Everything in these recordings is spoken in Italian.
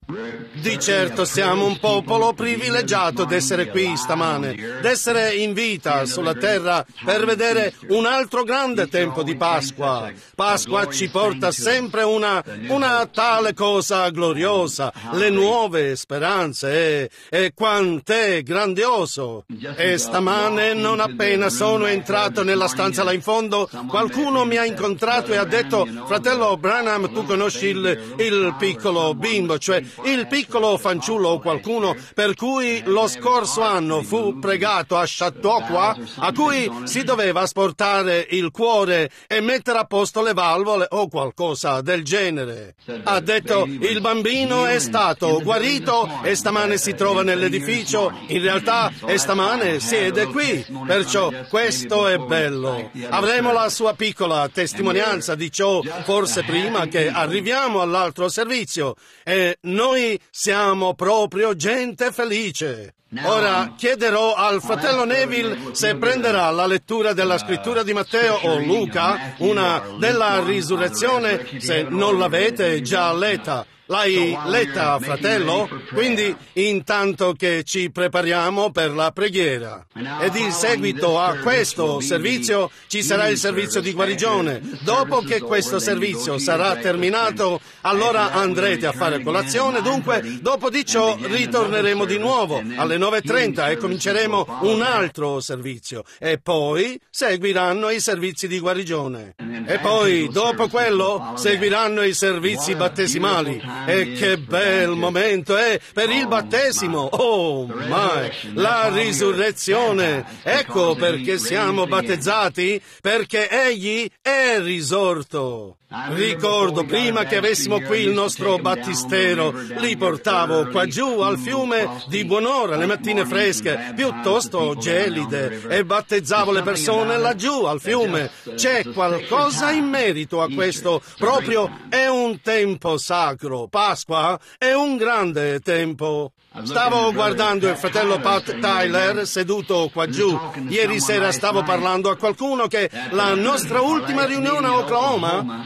Di certo siamo un popolo privilegiato d'essere qui stamane, d'essere in vita sulla terra per vedere un altro grande tempo di Pasqua. Pasqua ci porta sempre una tale cosa gloriosa, le nuove speranze, e quant'è grandioso. E stamane, non appena sono entrato nella stanza là in fondo, qualcuno mi ha incontrato e ha detto: fratello Branham, tu conosci il piccolo bimbo, cioè il piccolo fanciullo o qualcuno per cui lo scorso anno fu pregato a Chautauqua, a cui si doveva sportare il cuore e mettere a posto le valvole o qualcosa del genere. Ha detto: il bambino è stato guarito e stamane si trova nell'edificio, in realtà e stamane siede qui, perciò questo è bello. Avremo la sua piccola testimonianza di ciò forse prima che arriviamo all'altro servizio, e noi siamo proprio gente felice. Ora chiederò al fratello Neville se prenderà la lettura della scrittura di Matteo o Luca, una della risurrezione, se non l'avete già letta. L'hai letta, fratello? Quindi, intanto che ci prepariamo per la preghiera. Ed in seguito a questo servizio ci sarà il servizio di guarigione. Dopo che questo servizio sarà terminato, allora andrete a fare colazione. Dunque, dopo di ciò ritorneremo di nuovo alle 9:30 e cominceremo un altro servizio. E poi seguiranno i servizi di guarigione. E poi, dopo quello, seguiranno i servizi battesimali. E che bel momento è per il battesimo! Oh, my! La risurrezione! Ecco perché siamo battezzati, perché Egli è risorto. Ricordo prima che avessimo qui il nostro battistero, li portavo qua giù al fiume di buon'ora le mattine fresche, piuttosto gelide, e battezzavo le persone laggiù al fiume. C'è qualcosa in merito a questo, proprio è un tempo sacro. Pasqua è un grande tempo. Stavo guardando il fratello Pat Tyler seduto qua giù. Ieri sera stavo parlando a qualcuno che la nostra ultima riunione a Oklahoma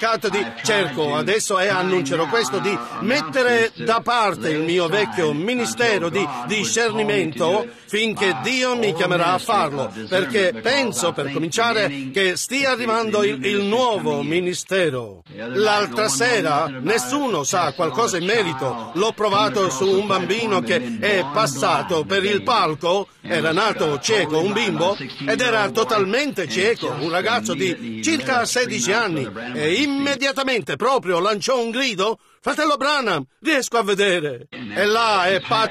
cerco adesso e annuncerò questo, di mettere da parte il mio vecchio ministero di discernimento finché Dio mi chiamerà a farlo, perché penso, per cominciare, che stia arrivando il nuovo ministero. L'altra sera nessuno sa qualcosa in merito. L'ho provato su un bambino che è passato per il palco, era nato cieco, un bimbo, ed era totalmente cieco, un ragazzo di circa 16 anni, e immediatamente proprio lanciò un grido: fratello Branham, riesco a vedere. E là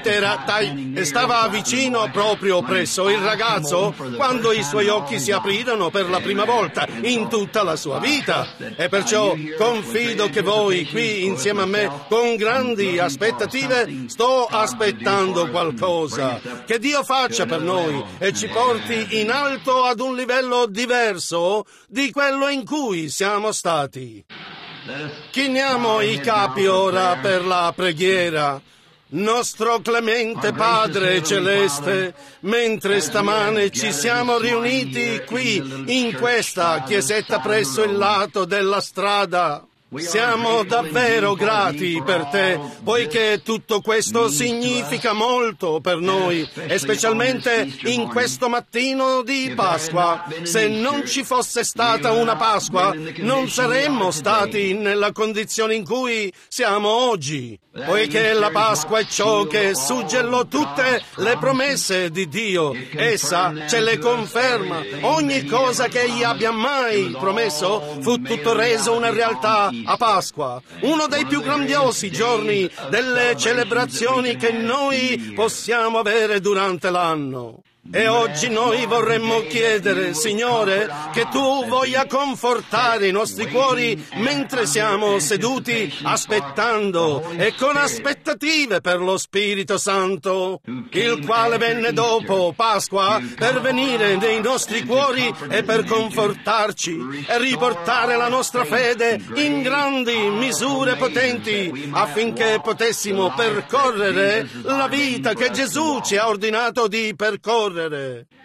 e stava vicino proprio presso il ragazzo quando i suoi occhi si aprirono per la prima volta in tutta la sua vita. E perciò confido che voi qui insieme a me, con grandi aspettative, sto aspettando qualcosa che Dio faccia per noi e ci porti in alto ad un livello diverso di quello in cui siamo stati. Chiniamo i capi ora per la preghiera. Nostro clemente Padre Celeste, mentre stamane ci siamo riuniti qui in questa chiesetta presso il lato della strada, siamo davvero grati per te, poiché tutto questo significa molto per noi, e specialmente in questo mattino di Pasqua. Se non ci fosse stata una Pasqua, non saremmo stati nella condizione in cui siamo oggi, poiché la Pasqua è ciò che suggellò tutte le promesse di Dio. Essa ce le conferma. Ogni cosa che Egli abbia mai promesso fu tutto reso una realtà a Pasqua, uno dei più grandiosi giorni delle celebrazioni che noi possiamo avere durante l'anno. E oggi noi vorremmo chiedere, Signore, che Tu voglia confortare i nostri cuori mentre siamo seduti aspettando e con aspettative per lo Spirito Santo, il quale venne dopo Pasqua per venire nei nostri cuori e per confortarci e riportare la nostra fede in grandi misure potenti, affinché potessimo percorrere la vita che Gesù ci ha ordinato di percorrere.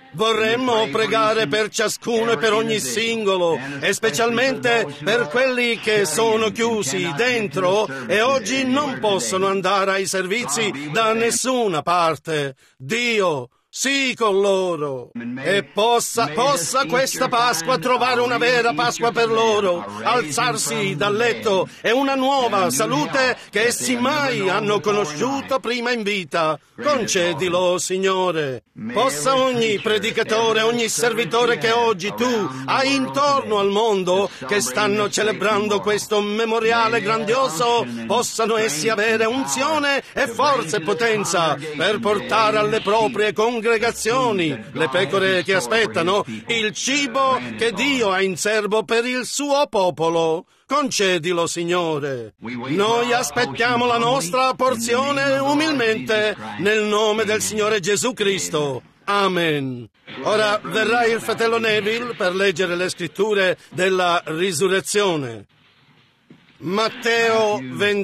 Vorremmo pregare per ciascuno e per ogni singolo, e specialmente per quelli che sono chiusi dentro e oggi non possono andare ai servizi da nessuna parte. Dio sì con loro, e possa questa Pasqua trovare una vera Pasqua per loro, alzarsi dal letto e una nuova salute che essi mai hanno conosciuto prima in vita. Concedilo, Signore. Possa ogni predicatore, ogni servitore che oggi tu hai intorno al mondo, che stanno celebrando questo memoriale grandioso, possano essi avere unzione e forza e potenza per portare alle proprie congregazioni, le pecore che aspettano, il cibo che Dio ha in serbo per il suo popolo. Concedilo, Signore. Noi aspettiamo la nostra porzione umilmente, nel nome del Signore Gesù Cristo. Amen. Ora verrà il fratello Neville per leggere le scritture della risurrezione. Matteo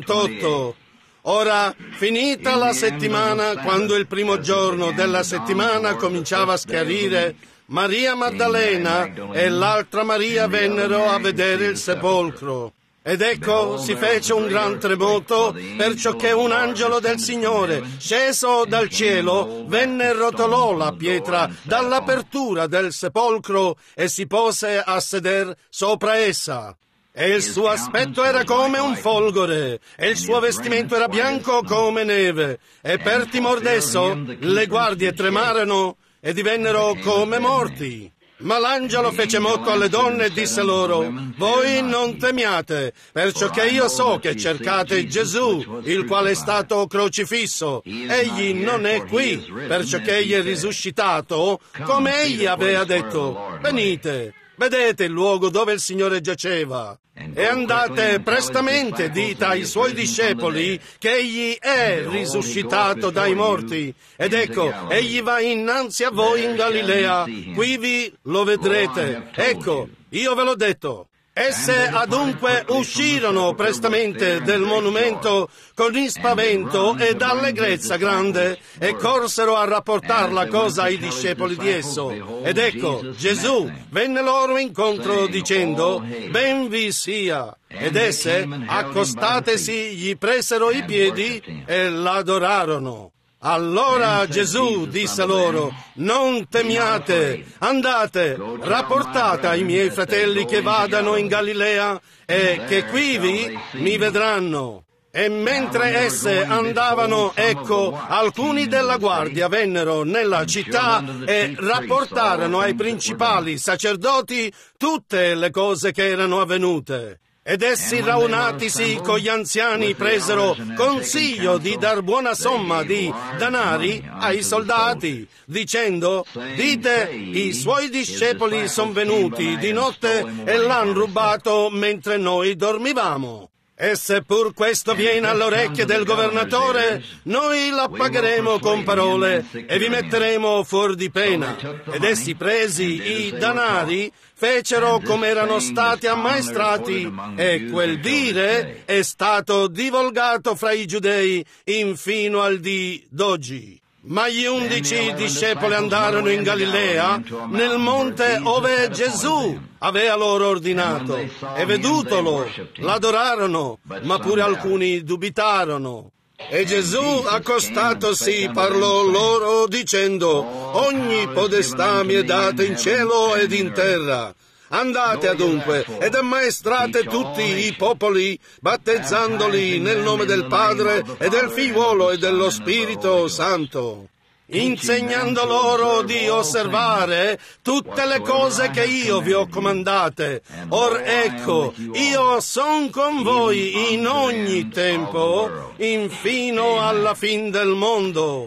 28. Ora, finita la settimana, quando il primo giorno della settimana cominciava a schiarire, Maria Maddalena e l'altra Maria vennero a vedere il sepolcro. Ed ecco, si fece un gran tremoto, perciò che un angelo del Signore, sceso dal cielo, venne e rotolò la pietra dall'apertura del sepolcro e si pose a seder sopra essa. E il suo aspetto era come un folgore, e il suo vestimento era bianco come neve, e per timor d'esso le guardie tremarono e divennero come morti. Ma l'angelo fece motto alle donne e disse loro: voi non temiate, perciò che io so che cercate Gesù, il quale è stato crocifisso. Egli non è qui, perciò che egli è risuscitato, come egli aveva detto. Venite, vedete il luogo dove il Signore giaceva. E andate prestamente, dite ai suoi discepoli che egli è risuscitato dai morti. Ed ecco, egli va innanzi a voi in Galilea, quivi lo vedrete. Ecco, io ve l'ho detto. Esse adunque uscirono prestamente del monumento con spavento ed allegrezza grande e corsero a rapportar la cosa ai discepoli di esso. Ed ecco, Gesù venne loro incontro dicendo: ben vi sia. Ed esse, accostatesi, gli presero i piedi e l'adorarono. Allora Gesù disse loro: non temiate, andate, rapportate ai miei fratelli che vadano in Galilea e che quivi mi vedranno. E mentre esse andavano, ecco, alcuni della guardia vennero nella città e rapportarono ai principali sacerdoti tutte le cose che erano avvenute. Ed essi, raunatisi con gli anziani, presero consiglio di dar buona somma di danari ai soldati, dicendo: dite, i suoi discepoli son venuti di notte e l'han rubato mentre noi dormivamo. E se pur questo viene alle orecchie del governatore, noi la pagheremo con parole e vi metteremo fuori di pena. Ed essi, presi i danari, fecero come erano stati ammaestrati, e quel dire è stato divulgato fra i giudei infino al dì d'oggi. Ma gli 11 discepoli andarono in Galilea, nel monte ove Gesù aveva loro ordinato, e vedutolo, l'adorarono, ma pure alcuni dubitarono. E Gesù, accostatosi, parlò loro dicendo: ogni podestà mi è data in cielo ed in terra. Andate adunque ed ammaestrate tutti i popoli, battezzandoli nel nome del Padre e del Figliuolo e dello Spirito Santo, insegnando loro di osservare tutte le cose che io vi ho comandate. Or ecco, io son con voi in ogni tempo, infino alla fin del mondo.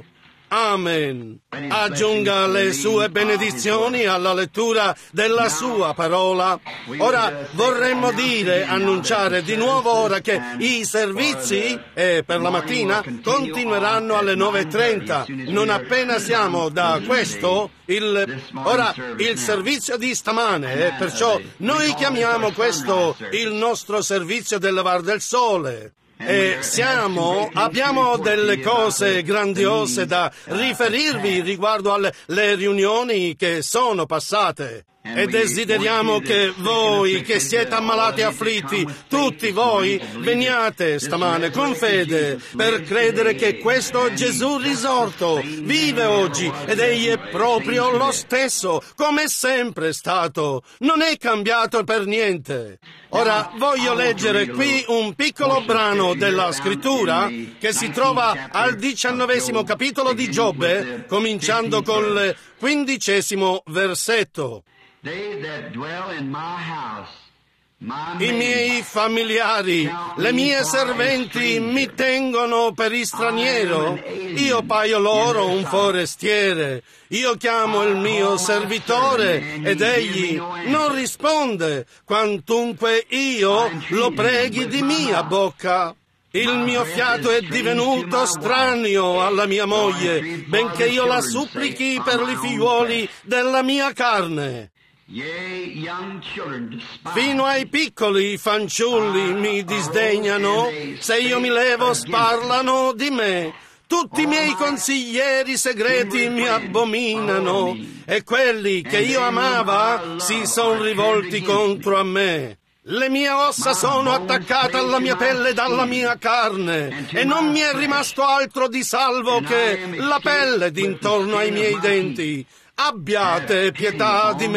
Amen. Aggiunga le sue benedizioni alla lettura della sua parola. Ora vorremmo annunciare di nuovo ora che i servizi per la mattina continueranno alle 9:30. Non appena siamo da questo, il servizio di stamane, perciò noi chiamiamo questo il nostro servizio del levar del sole. E abbiamo delle cose grandiose da riferirvi riguardo alle riunioni che sono passate. E desideriamo che voi, che siete ammalati e afflitti, tutti voi, veniate stamane con fede per credere che questo Gesù risorto vive oggi ed egli è proprio lo stesso, come è sempre stato. Non è cambiato per niente. Ora voglio leggere qui un piccolo brano della Scrittura che si trova al 19° capitolo di Giobbe, cominciando col 15° versetto. I miei familiari, le mie serventi mi tengono per straniero, io paio loro un forestiere, io chiamo il mio servitore ed egli non risponde, quantunque io lo preghi di mia bocca. Il mio fiato è divenuto stranio alla mia moglie, benché io la supplichi per i figliuoli della mia carne. Fino ai piccoli fanciulli mi disdegnano, se io mi levo sparlano di me. Tutti i miei consiglieri segreti mi abominano, e quelli che io amava si sono rivolti contro a me. Le mie ossa sono attaccate alla mia pelle ed alla mia carne, e non mi è rimasto altro di salvo che la pelle d'intorno ai miei denti. Abbiate pietà di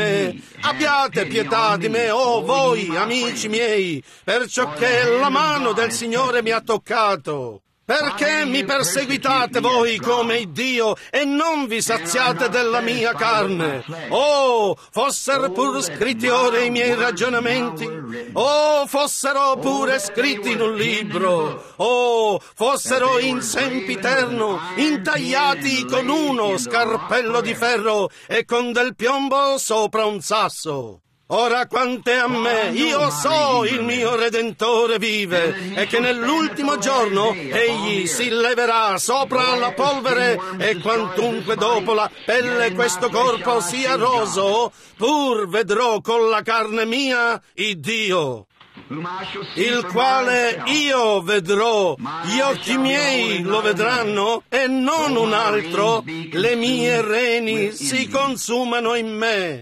me, oh voi, amici miei, perciò che la mano del Signore mi ha toccato. Perché mi perseguitate voi come Dio e non vi saziate della mia carne? Oh, fossero pur scritti ora i miei ragionamenti. Oh, fossero pure scritti in un libro. Oh, fossero in sempiterno, intagliati con uno scarpello di ferro e con del piombo sopra un sasso. Ora quante a me, io so il mio Redentore vive, e che nell'ultimo giorno egli si leverà sopra la polvere, e quantunque dopo la pelle questo corpo sia roso, pur vedrò con la carne mia il Dio, il quale io vedrò, gli occhi miei lo vedranno e non un altro, le mie reni si consumano in me.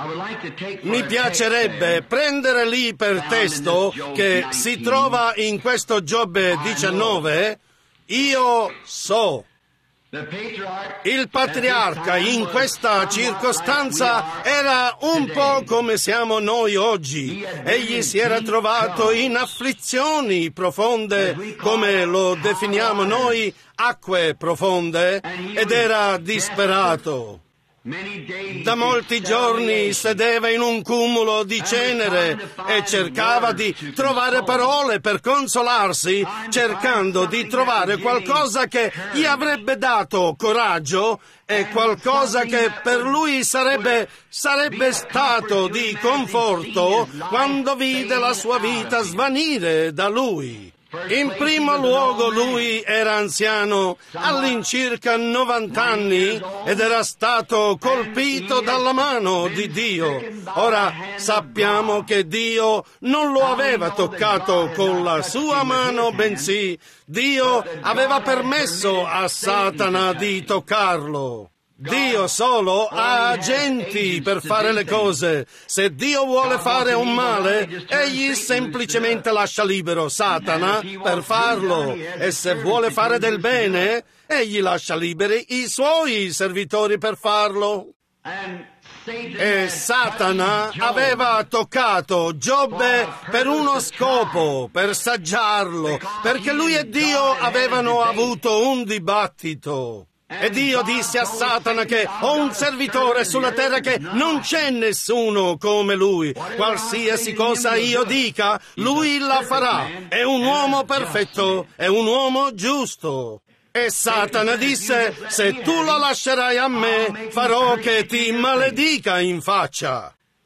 Mi piacerebbe prendere lì per testo che si trova in questo Giobbe 19, io so. Il patriarca in questa circostanza era un po' come siamo noi oggi. Egli si era trovato in afflizioni profonde, come lo definiamo noi, acque profonde, ed era disperato. Da molti giorni sedeva in un cumulo di cenere e cercava di trovare parole per consolarsi, cercando di trovare qualcosa che gli avrebbe dato coraggio e qualcosa che per lui sarebbe stato di conforto quando vide la sua vita svanire da lui. In primo luogo lui era anziano, all'incirca 90 anni, ed era stato colpito dalla mano di Dio. Ora sappiamo che Dio non lo aveva toccato con la sua mano, bensì Dio aveva permesso a Satana di toccarlo. Dio solo ha agenti per fare le cose. Se Dio vuole fare un male, egli semplicemente lascia libero Satana per farlo. E se vuole fare del bene, egli lascia liberi i suoi servitori per farlo. E Satana aveva toccato Giobbe per uno scopo, per saggiarlo, perché lui e Dio avevano avuto un dibattito. E Dio disse a Satana che ho un servitore sulla terra che non c'è nessuno come lui. Qualsiasi cosa io dica, lui la farà. È un uomo perfetto, è un uomo giusto. E Satana disse, se tu lo lascerai a me, farò che ti maledica in faccia.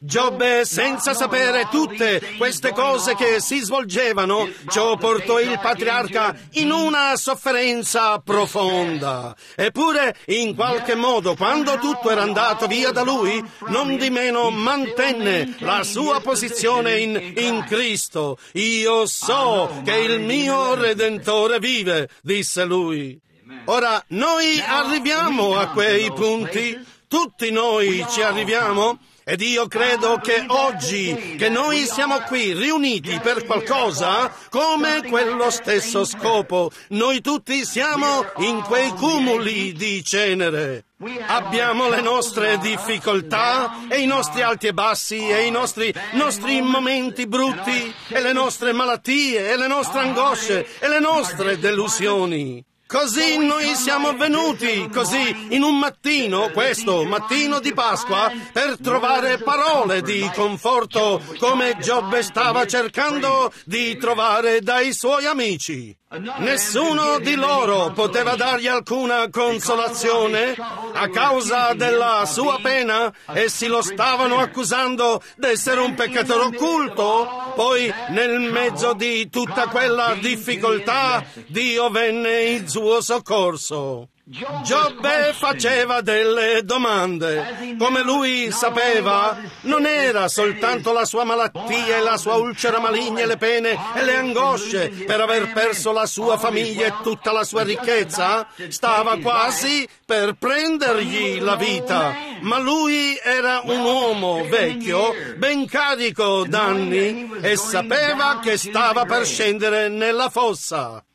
Giobbe, senza sapere tutte queste cose che si svolgevano, ciò portò il patriarca in una sofferenza profonda. Eppure, in qualche modo, quando tutto era andato via da lui, non di meno mantenne la sua posizione in Cristo. Io so che il mio Redentore vive, disse lui. Ora, noi arriviamo a quei punti, tutti noi ci arriviamo. Ed io credo che oggi, che noi siamo qui riuniti per qualcosa, come quello stesso scopo, noi tutti siamo in quei cumuli di cenere. Abbiamo le nostre difficoltà e i nostri alti e bassi e i nostri momenti brutti e le nostre malattie e le nostre angosce e le nostre delusioni. Così noi siamo venuti, così in un mattino, questo mattino di Pasqua, per trovare parole di conforto come Giobbe stava cercando di trovare dai suoi amici. Nessuno di loro poteva dargli alcuna consolazione a causa della sua pena. Essi lo stavano accusando d'essere un peccatore occulto. Poi, nel mezzo di tutta quella difficoltà, Dio venne in suo soccorso. Giobbe faceva delle domande. Come lui sapeva, non era soltanto la sua malattia e la sua ulcera maligna e le pene e le angosce per aver perso la sua famiglia e tutta la sua ricchezza. Stava quasi per prendergli la vita. Ma lui era un uomo vecchio, ben carico d'anni, e sapeva che stava per scendere nella fossa.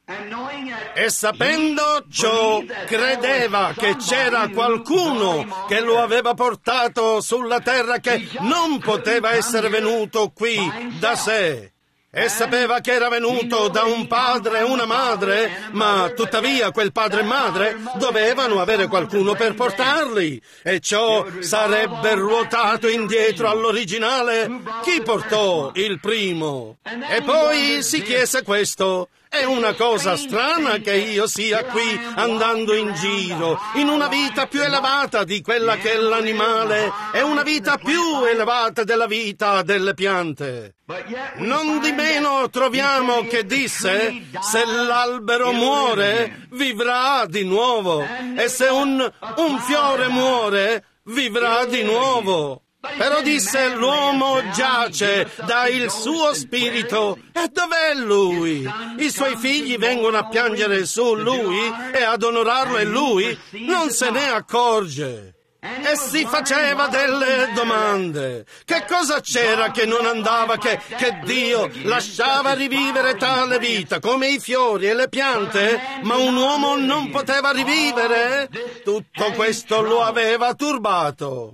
E sapendo ciò, credeva che c'era qualcuno che lo aveva portato sulla terra, che non poteva essere venuto qui da sé. E sapeva che era venuto da un padre e una madre, ma tuttavia quel padre e madre dovevano avere qualcuno per portarli, e ciò sarebbe ruotato indietro all'originale. Chi portò il primo? E poi si chiese questo: è una cosa strana che io sia qui andando in giro, in una vita più elevata di quella che è l'animale, e una vita più elevata della vita delle piante. Non di meno troviamo che disse: se l'albero muore, vivrà di nuovo, e se un fiore muore, vivrà di nuovo. Però disse: l'uomo giace, dà il suo spirito, e dov'è lui? I suoi figli vengono a piangere su lui e ad onorarlo, e lui non se ne accorge. E si faceva delle domande. Che cosa c'era che non andava, che Dio lasciava rivivere tale vita come i fiori e le piante, ma un uomo non poteva rivivere? Tutto questo lo aveva turbato.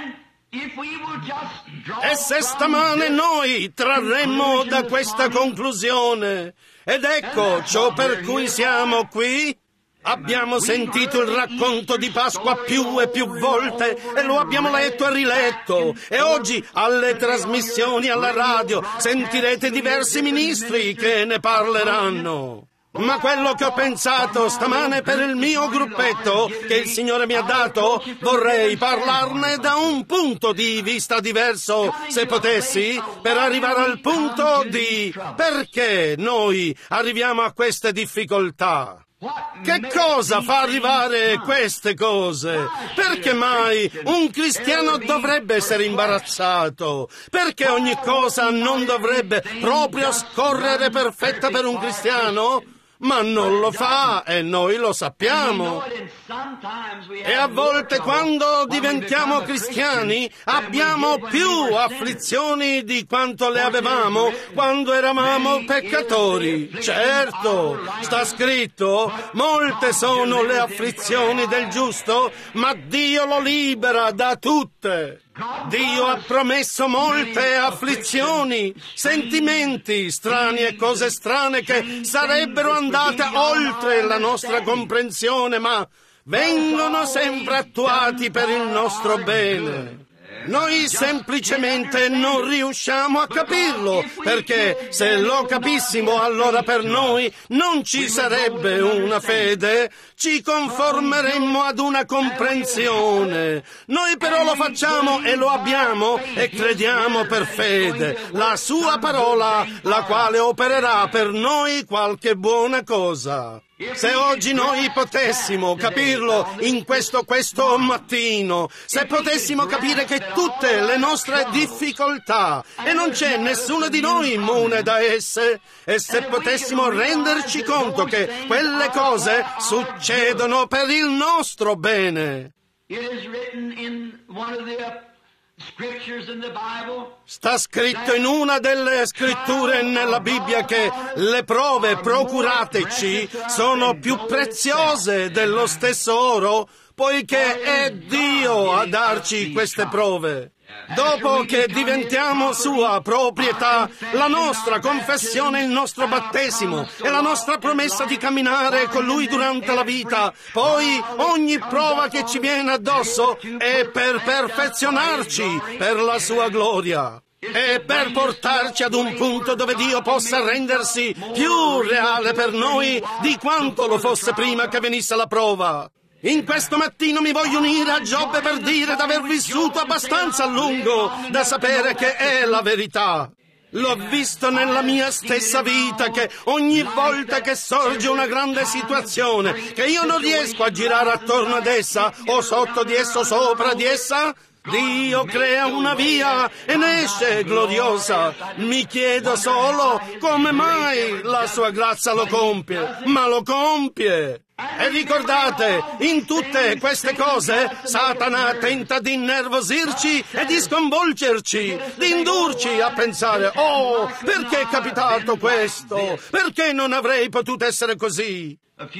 E se stamane noi trarremmo da questa conclusione, ed ecco ciò per cui siamo qui. Abbiamo sentito il racconto di Pasqua più e più volte, e lo abbiamo letto e riletto, e oggi alle trasmissioni alla radio sentirete diversi ministri che ne parleranno. Ma quello che ho pensato stamane per il mio gruppetto che il Signore mi ha dato, vorrei parlarne da un punto di vista diverso, se potessi, per arrivare al punto di perché noi arriviamo a queste difficoltà. Che cosa fa arrivare queste cose? Perché mai un cristiano dovrebbe essere imbarazzato? Perché ogni cosa non dovrebbe proprio scorrere perfetta per un cristiano? Ma non lo fa, e noi lo sappiamo. E a volte, quando diventiamo cristiani, abbiamo più afflizioni di quanto le avevamo quando eravamo peccatori. Certo, sta scritto: molte sono le afflizioni del giusto, ma Dio lo libera da tutte. Dio ha promesso molte afflizioni, sentimenti strani e cose strane che sarebbero andate oltre la nostra comprensione, ma vengono sempre attuati per il nostro bene. Noi semplicemente non riusciamo a capirlo, perché se lo capissimo allora per noi non ci sarebbe una fede, ci conformeremmo ad una comprensione. Noi però lo facciamo e lo abbiamo e crediamo per fede, la sua parola, la quale opererà per noi qualche buona cosa. Se oggi noi potessimo capirlo in questo mattino, se potessimo capire che tutte le nostre difficoltà, e non c'è nessuno di noi immune da esse, e se potessimo renderci conto che quelle cose succedono per il nostro bene. Sta scritto in una delle scritture nella Bibbia che le prove procurateci sono più preziose dello stesso oro, poiché è Dio a darci queste prove. Dopo che diventiamo sua proprietà, la nostra confessione, il nostro battesimo e la nostra promessa di camminare con Lui durante la vita, poi ogni prova che ci viene addosso è per perfezionarci per la sua gloria. E per portarci ad un punto dove Dio possa rendersi più reale per noi di quanto lo fosse prima che venisse la prova. In questo mattino mi voglio unire a Giobbe per dire d'aver vissuto abbastanza a lungo da sapere che è la verità. L'ho visto nella mia stessa vita che ogni volta che sorge una grande situazione, che io non riesco a girare attorno ad essa o sotto di essa o sopra di essa, Dio crea una via e ne esce gloriosa. Mi chiedo solo come mai la sua grazia lo compie, ma lo compie. E ricordate, in tutte queste cose Satana tenta di innervosirci e di sconvolgerci, di indurci a pensare: oh, perché è capitato questo? Perché non avrei potuto essere così?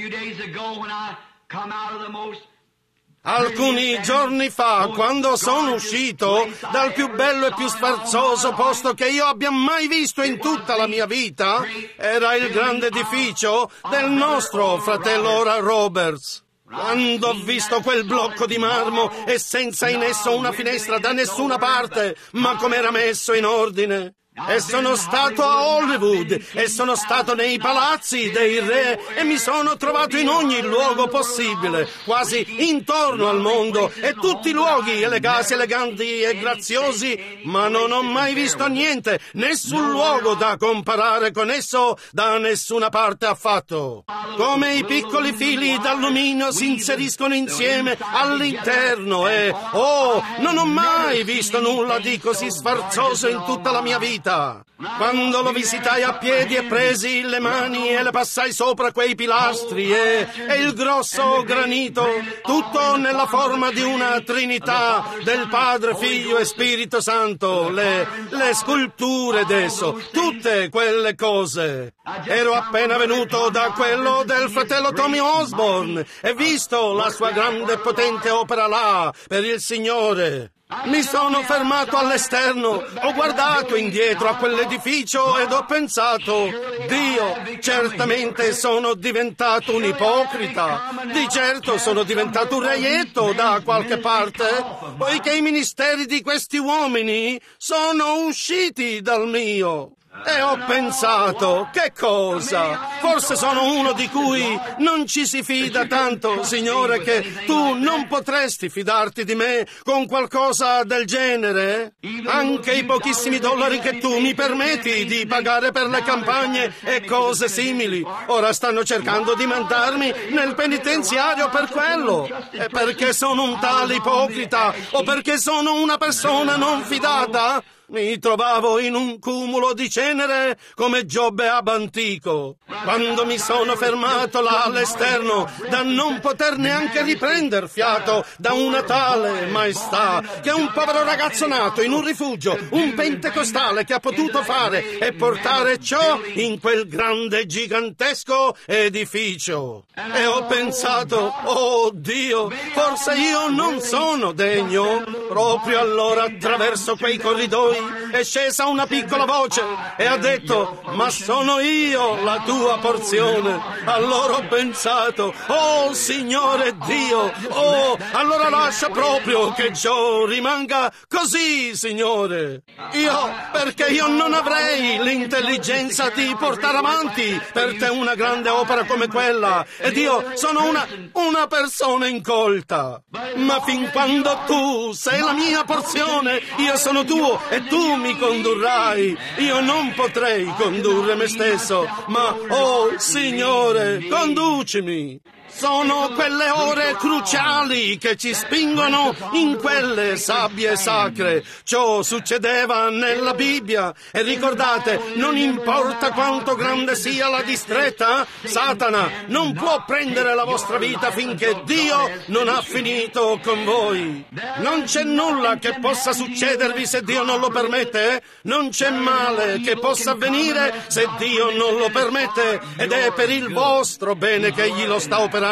Alcuni giorni fa, quando sono uscito dal più bello e più sfarzoso posto che io abbia mai visto in tutta la mia vita, era il grande edificio del nostro fratello Oral Roberts. Quando ho visto quel blocco di marmo e senza in esso una finestra da nessuna parte, ma com'era messo in ordine. E sono stato a Hollywood e sono stato nei palazzi dei re e mi sono trovato in ogni luogo possibile, quasi intorno al mondo, e tutti i luoghi eleganti e graziosi, ma non ho mai visto niente, nessun luogo da comparare con esso da nessuna parte affatto. Come i piccoli fili d'alluminio si inseriscono insieme all'interno e, oh, non ho mai visto nulla di così sfarzoso in tutta la mia vita. Quando lo visitai a piedi e presi le mani e le passai sopra quei pilastri e il grosso granito, tutto nella forma di una Trinità del Padre, Figlio e Spirito Santo, le sculture d'esso, tutte quelle cose. Ero appena venuto da quello del fratello Tommy Osborne e visto la sua grande e potente opera là per il Signore. Mi sono fermato all'esterno, ho guardato indietro a quell'edificio ed ho pensato: Dio, certamente sono diventato un ipocrita, di certo sono diventato un reietto da qualche parte, poiché i ministeri di questi uomini sono usciti dal mio. E ho pensato: che cosa? Forse sono uno di cui non ci si fida tanto, Signore, che tu non potresti fidarti di me con qualcosa del genere? Anche i pochissimi dollari che tu mi permetti di pagare per le campagne e cose simili, ora stanno cercando di mandarmi nel penitenziario per quello. E perché sono un tale ipocrita o perché sono una persona non fidata? Mi trovavo in un cumulo di cenere come Giobbe ab antico. Quando mi sono fermato là all'esterno, da non poter neanche riprender fiato da una tale maestà, che un povero ragazzo nato in un rifugio, un pentecostale, che ha potuto fare e portare ciò in quel grande gigantesco edificio. E ho pensato: oh Dio, forse io non sono degno. Proprio allora, attraverso quei corridoi è scesa una piccola voce e ha detto: ma sono io la tua porzione. Allora ho pensato: oh Signore Dio, oh, allora lascia proprio che ciò rimanga così, Signore. Perché io non avrei l'intelligenza di portare avanti per te una grande opera come quella, ed io sono una persona incolta. Ma fin quando tu sei la mia porzione, io sono tuo e tu mi condurrai. Io non potrei condurre me stesso, ma, oh Signore, conducimi. Sono quelle ore cruciali che ci spingono in quelle sabbie sacre. Ciò succedeva nella Bibbia. E ricordate, non importa quanto grande sia la distretta, Satana non può prendere la vostra vita finché Dio non ha finito con voi. Non c'è nulla che possa succedervi se Dio non lo permette. Non c'è male che possa avvenire se Dio non lo permette. Ed è per il vostro bene che Egli lo sta operando.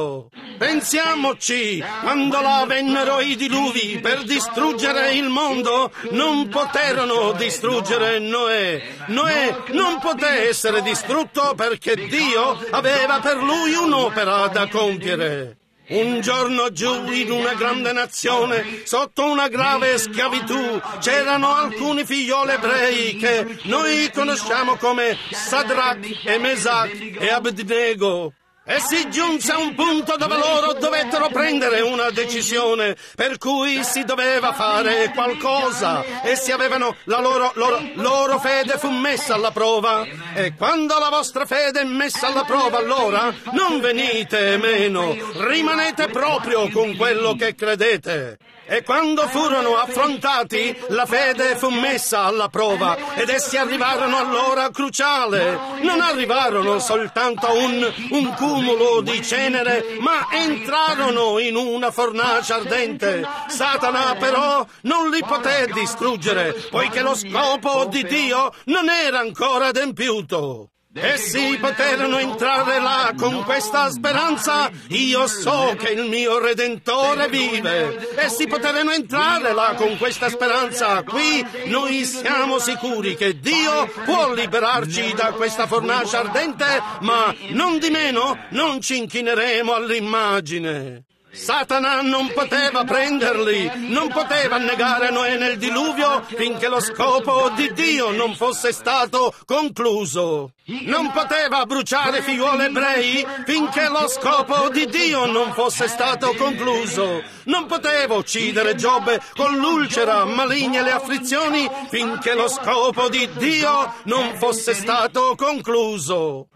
Pensiamoci, quando là vennero i diluvi per distruggere il mondo, non poterono distruggere Noè. Noè non poté essere distrutto perché Dio aveva per lui un'opera da compiere. Un giorno giù in una grande nazione, sotto una grave schiavitù, c'erano alcuni figlioli ebrei che noi conosciamo come Sadrach e Mesach e Abednego. E si giunse a un punto dove loro dovettero prendere una decisione, per cui si doveva fare qualcosa. Essi avevano la loro fede fu messa alla prova. E quando la vostra fede è messa alla prova, allora non venite meno, rimanete proprio con quello che credete. E quando furono affrontati, la fede fu messa alla prova ed essi arrivarono all'ora cruciale. Non arrivarono soltanto a un cumulo di cenere, ma entrarono in una fornace ardente. Satana però non li poté distruggere, poiché lo scopo di Dio non era ancora adempiuto. Essi poterono entrare là con questa speranza: io so che il mio Redentore vive. Essi poterono entrare là con questa speranza: qui noi siamo sicuri che Dio può liberarci da questa fornace ardente, ma non di meno non ci inchineremo all'immagine. Satana non poteva prenderli, non poteva annegare Noè nel diluvio finché lo scopo di Dio non fosse stato concluso. Non poteva bruciare figliuoli ebrei finché lo scopo di Dio non fosse stato concluso. Non poteva uccidere Giobbe con l'ulcera maligna e le afflizioni finché lo scopo di Dio non fosse stato concluso.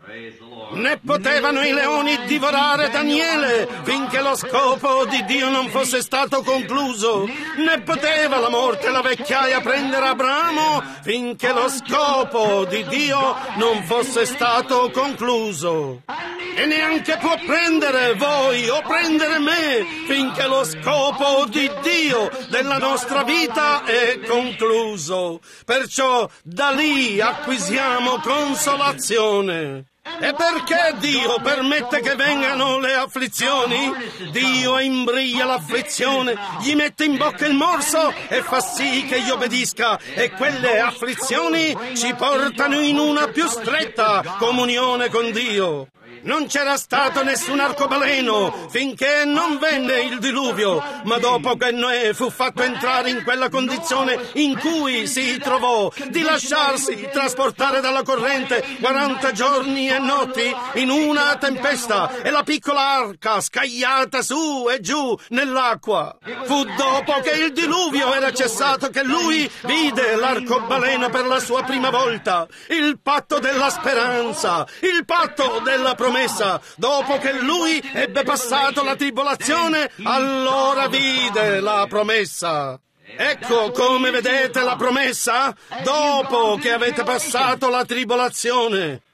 Né potevano i leoni divorare Daniele finché lo scopo di Dio non fosse stato concluso. Né poteva la morte e la vecchiaia prendere Abramo finché lo scopo di Dio non fosse stato concluso. E neanche può prendere voi o prendere me finché lo scopo di Dio della nostra vita è concluso. Perciò da lì acquisiamo consolazione. E perché Dio permette che vengano le afflizioni? Dio imbriglia l'afflizione, gli mette in bocca il morso e fa sì che gli obbedisca, e quelle afflizioni ci portano in una più stretta comunione con Dio. Non c'era stato nessun arcobaleno finché non venne il diluvio, ma dopo che Noè fu fatto entrare in quella condizione in cui si trovò di lasciarsi trasportare dalla corrente 40 giorni e notti in una tempesta e la piccola arca scagliata su e giù nell'acqua. Fu dopo che il diluvio era cessato che lui vide l'arcobaleno per la sua prima volta, il patto della speranza, il patto della promessa. Dopo che lui ebbe passato la tribolazione, allora vide la promessa. Ecco come vedete la promessa? Dopo che avete passato la tribolazione.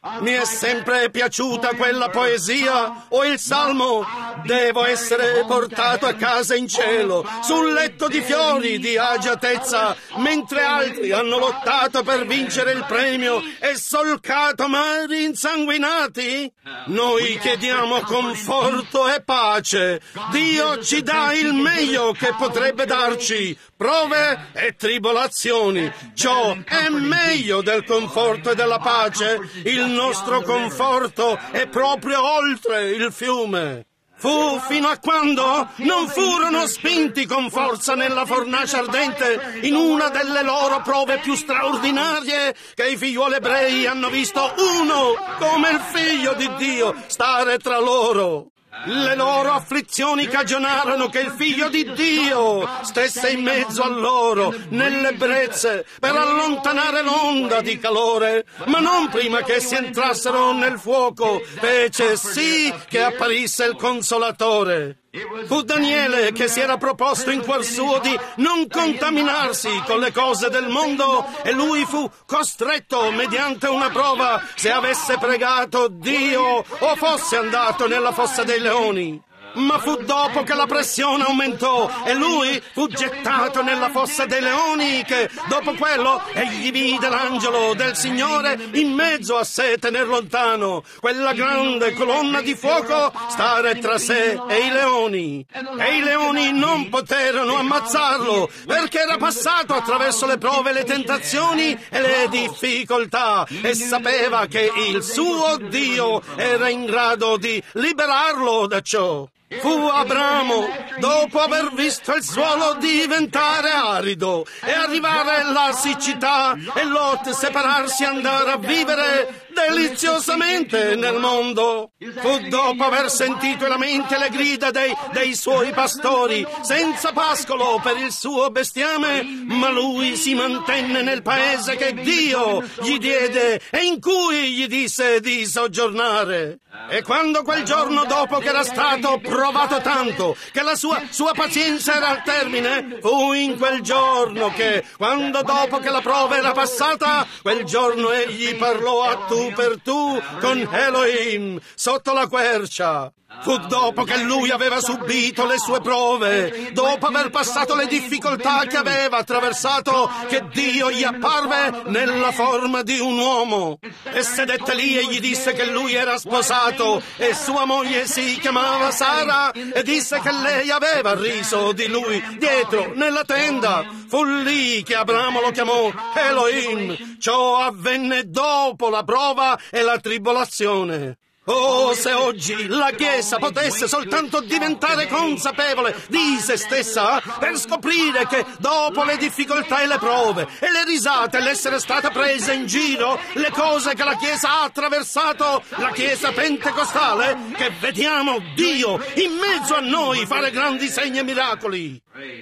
Mi è sempre piaciuta quella poesia o il salmo. Devo essere portato a casa in cielo, sul letto di fiori di agiatezza, mentre altri hanno lottato per vincere il premio e solcato mari insanguinati. Noi chiediamo conforto e pace. Dio ci dà il meglio che potrebbe darci, prove e tribolazioni. Ciò è meglio del conforto e della pace. Il nostro conforto è proprio oltre il fiume. Fu fino a quando non furono spinti con forza nella fornace ardente in una delle loro prove più straordinarie che i figliuoli ebrei hanno visto uno come il figlio di Dio stare tra loro. Le loro afflizioni cagionarono che il figlio di Dio stesse in mezzo a loro, nelle brezze, per allontanare l'onda di calore, ma non prima che si entrassero nel fuoco, fece sì che apparisse il Consolatore. Fu Daniele che si era proposto in cuor suo di non contaminarsi con le cose del mondo e lui fu costretto mediante una prova se avesse pregato Dio o fosse andato nella fossa dei leoni. Ma fu dopo che la pressione aumentò e lui fu gettato nella fossa dei leoni che, dopo quello, egli vide l'angelo del Signore in mezzo a sé tener lontano quella grande colonna di fuoco stare tra sé e i leoni. E i leoni non poterono ammazzarlo perché era passato attraverso le prove, le tentazioni e le difficoltà e sapeva che il suo Dio era in grado di liberarlo da ciò. Fu Abramo, dopo aver visto il suolo diventare arido e arrivare la siccità e Lot separarsi e andare a vivere deliziosamente nel mondo. Fu dopo aver sentito i lamenti e le grida dei suoi pastori, senza pascolo per il suo bestiame, ma lui si mantenne nel paese che Dio gli diede e in cui gli disse di soggiornare. E quando quel giorno dopo che era stato provato tanto, che la sua pazienza era al termine, fu in quel giorno che, quando dopo che la prova era passata, quel giorno egli parlò a tu per tu con Elohim sotto la quercia. Fu dopo che lui aveva subito le sue prove, dopo aver passato le difficoltà che aveva attraversato, che Dio gli apparve nella forma di un uomo e sedette lì e gli disse che lui era sposato e sua moglie si chiamava Sara e disse che lei aveva riso di lui dietro nella tenda. Fu lì che Abramo lo chiamò Elohim. Ciò avvenne dopo la prova e la tribolazione. Oh, se oggi la Chiesa potesse soltanto diventare consapevole di se stessa per scoprire che dopo le difficoltà e le prove e le risate e l'essere stata presa in giro, le cose che la Chiesa ha attraversato, la Chiesa pentecostale, che vediamo Dio in mezzo a noi fare grandi segni e miracoli.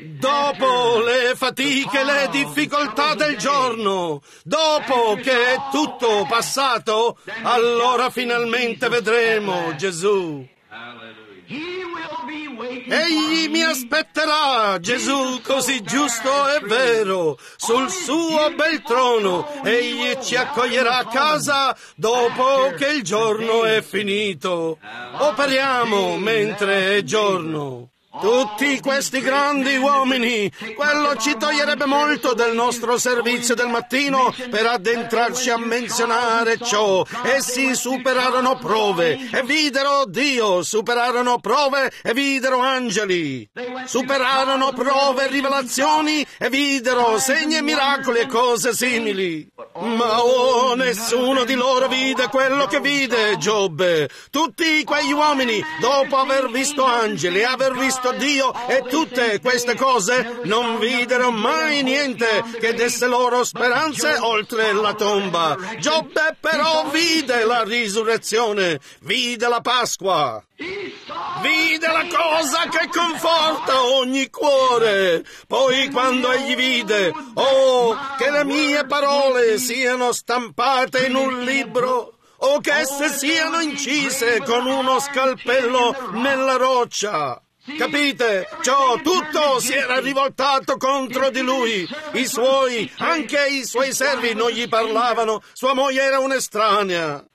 Dopo le fatiche e le difficoltà del giorno, dopo che è tutto passato, allora finalmente vedremo Gesù. Egli mi aspetterà, Gesù così giusto e vero, sul suo bel trono. Egli ci accoglierà a casa dopo che il giorno è finito. Operiamo mentre è giorno. Tutti questi grandi uomini, quello ci toglierebbe molto del nostro servizio del mattino per addentrarci a menzionare ciò. Essi superarono prove e videro Dio, superarono prove e videro angeli, superarono prove e rivelazioni e videro segni e miracoli e cose simili. Ma nessuno di loro vide quello che vide Giobbe. Tutti quegli uomini, dopo aver visto angeli e aver visto Dio e tutte queste cose, non videro mai niente che desse loro speranze oltre la tomba. Giobbe però vide la risurrezione, vide la Pasqua, vide la cosa che conforta ogni cuore. Poi quando egli vide, che le mie parole siano stampate in un libro, o che esse siano incise con uno scalpello nella roccia. Capite? Ciò tutto si era rivoltato contro di lui. Anche i suoi servi non gli parlavano. Sua moglie era un'estranea.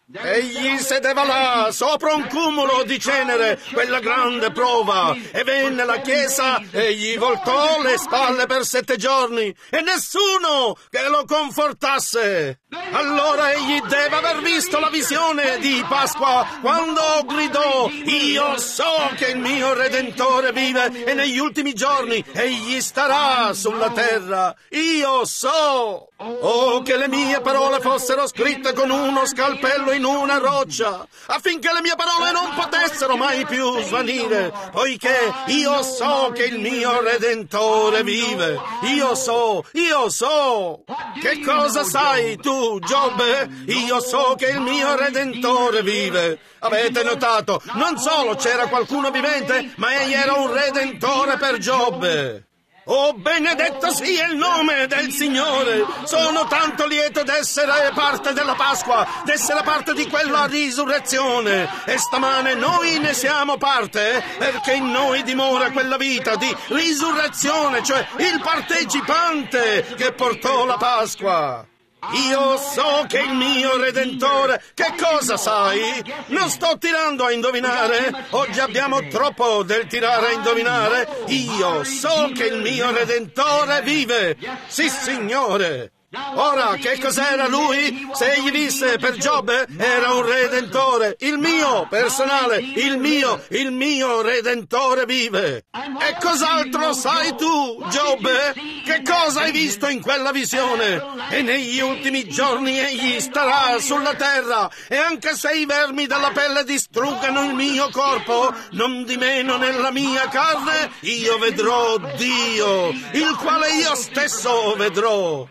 Egli sedeva là, sopra un cumulo di cenere, quella grande prova, e venne la Chiesa e gli voltò le spalle per 7 giorni, e nessuno che lo confortasse. Allora egli deve aver visto la visione di Pasqua, quando gridò: io so che il mio Redentore vive, e negli ultimi giorni egli starà sulla terra. Io so. Oh, che le mie parole fossero scritte con uno scalpello in una roccia, affinché le mie parole non potessero mai più svanire, poiché io so che il mio Redentore vive. Io so. Che cosa sai tu, Giobbe? Io so che il mio Redentore vive. Avete notato? Non solo c'era qualcuno vivente, ma egli era un Redentore per Giobbe. Oh, benedetto sia il nome del Signore! Sono tanto lieto d'essere parte della Pasqua, d'essere parte di quella risurrezione. E stamane noi ne siamo parte, perché in noi dimora quella vita di risurrezione, cioè il partecipante che portò la Pasqua. Io so che il mio Redentore... Che cosa sai? Non sto tirando a indovinare. Oggi abbiamo troppo del tirare a indovinare. Io so che il mio Redentore vive. Sì, Signore. Ora, che cos'era lui? Se egli visse per Giobbe, era un Redentore. Il mio personale, il mio Redentore vive. E cos'altro sai tu, Giobbe? Che cosa hai visto in quella visione? E negli ultimi giorni egli starà sulla terra, e anche se i vermi della pelle distruggano il mio corpo, non di meno nella mia carne io vedrò Dio, il quale io stesso vedrò.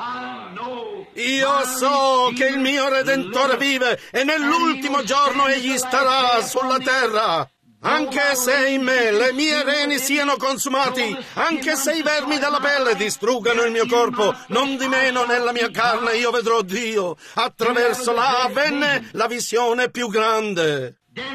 Io so che il mio Redentore vive, e nell'ultimo giorno egli starà sulla terra. Anche se in me le mie reni siano consumati, anche se i vermi della pelle distruggano il mio corpo, non di meno nella mia carne io vedrò Dio. Attraverso là avvenne la visione più grande.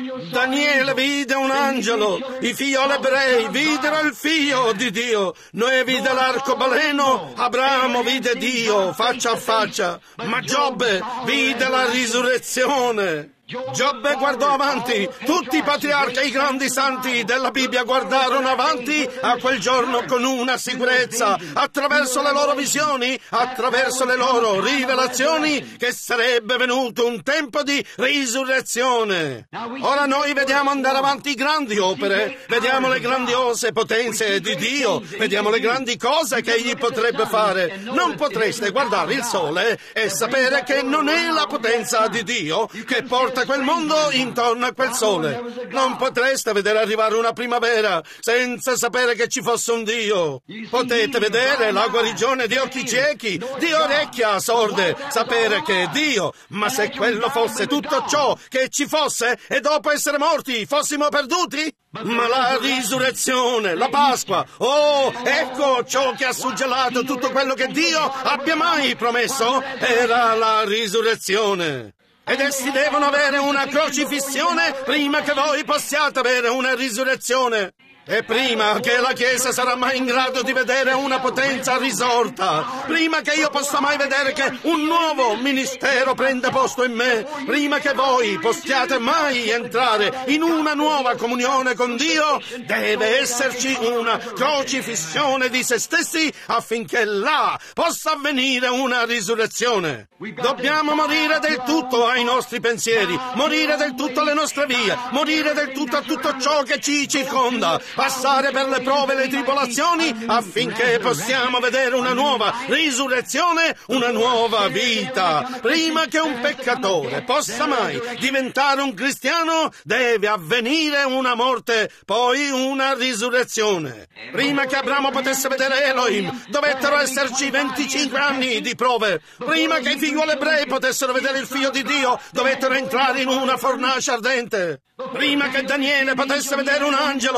Daniele vide un angelo, i figlioli ebrei videro il figlio di Dio, Noè vide l'arcobaleno, Abramo vide Dio faccia a faccia, ma Giobbe vide la risurrezione. Giobbe guardò avanti, tutti i patriarchi e i grandi santi della Bibbia guardarono avanti a quel giorno con una sicurezza, attraverso le loro visioni, attraverso le loro rivelazioni, che sarebbe venuto un tempo di risurrezione. Ora noi vediamo andare avanti grandi opere, vediamo le grandiose potenze di Dio, vediamo le grandi cose che egli potrebbe fare. Non potreste guardare il sole e sapere che non è la potenza di Dio che porta quel mondo intorno a quel sole. Non potreste vedere arrivare una primavera senza sapere che ci fosse un Dio. Potete vedere la guarigione di occhi ciechi, di orecchie sorde, sapere che è Dio, ma se quello fosse tutto ciò che ci fosse e dopo essere morti fossimo perduti? Ma la risurrezione, la Pasqua, oh, ecco ciò che ha suggellato tutto quello che Dio abbia mai promesso, era la risurrezione. Ed essi devono avere una crocifissione prima che voi possiate avere una risurrezione. E prima che la Chiesa sarà mai in grado di vedere una potenza risorta, prima che io possa mai vedere che un nuovo ministero prenda posto in me, prima che voi possiate mai entrare in una nuova comunione con Dio, deve esserci una crocifissione di se stessi affinché là possa avvenire una risurrezione. Dobbiamo morire del tutto ai nostri pensieri, morire del tutto alle nostre vie, morire del tutto a tutto ciò che ci circonda, passare per le prove e le tribolazioni affinché possiamo vedere una nuova risurrezione, una nuova vita. Prima che un peccatore possa mai diventare un cristiano, deve avvenire una morte, poi una risurrezione. Prima che Abramo potesse vedere Elohim, dovettero esserci 25 anni di prove. Prima che i figlioli ebrei potessero vedere il figlio di Dio, dovettero entrare in una fornace ardente. Prima che Daniele potesse vedere un angelo, dovette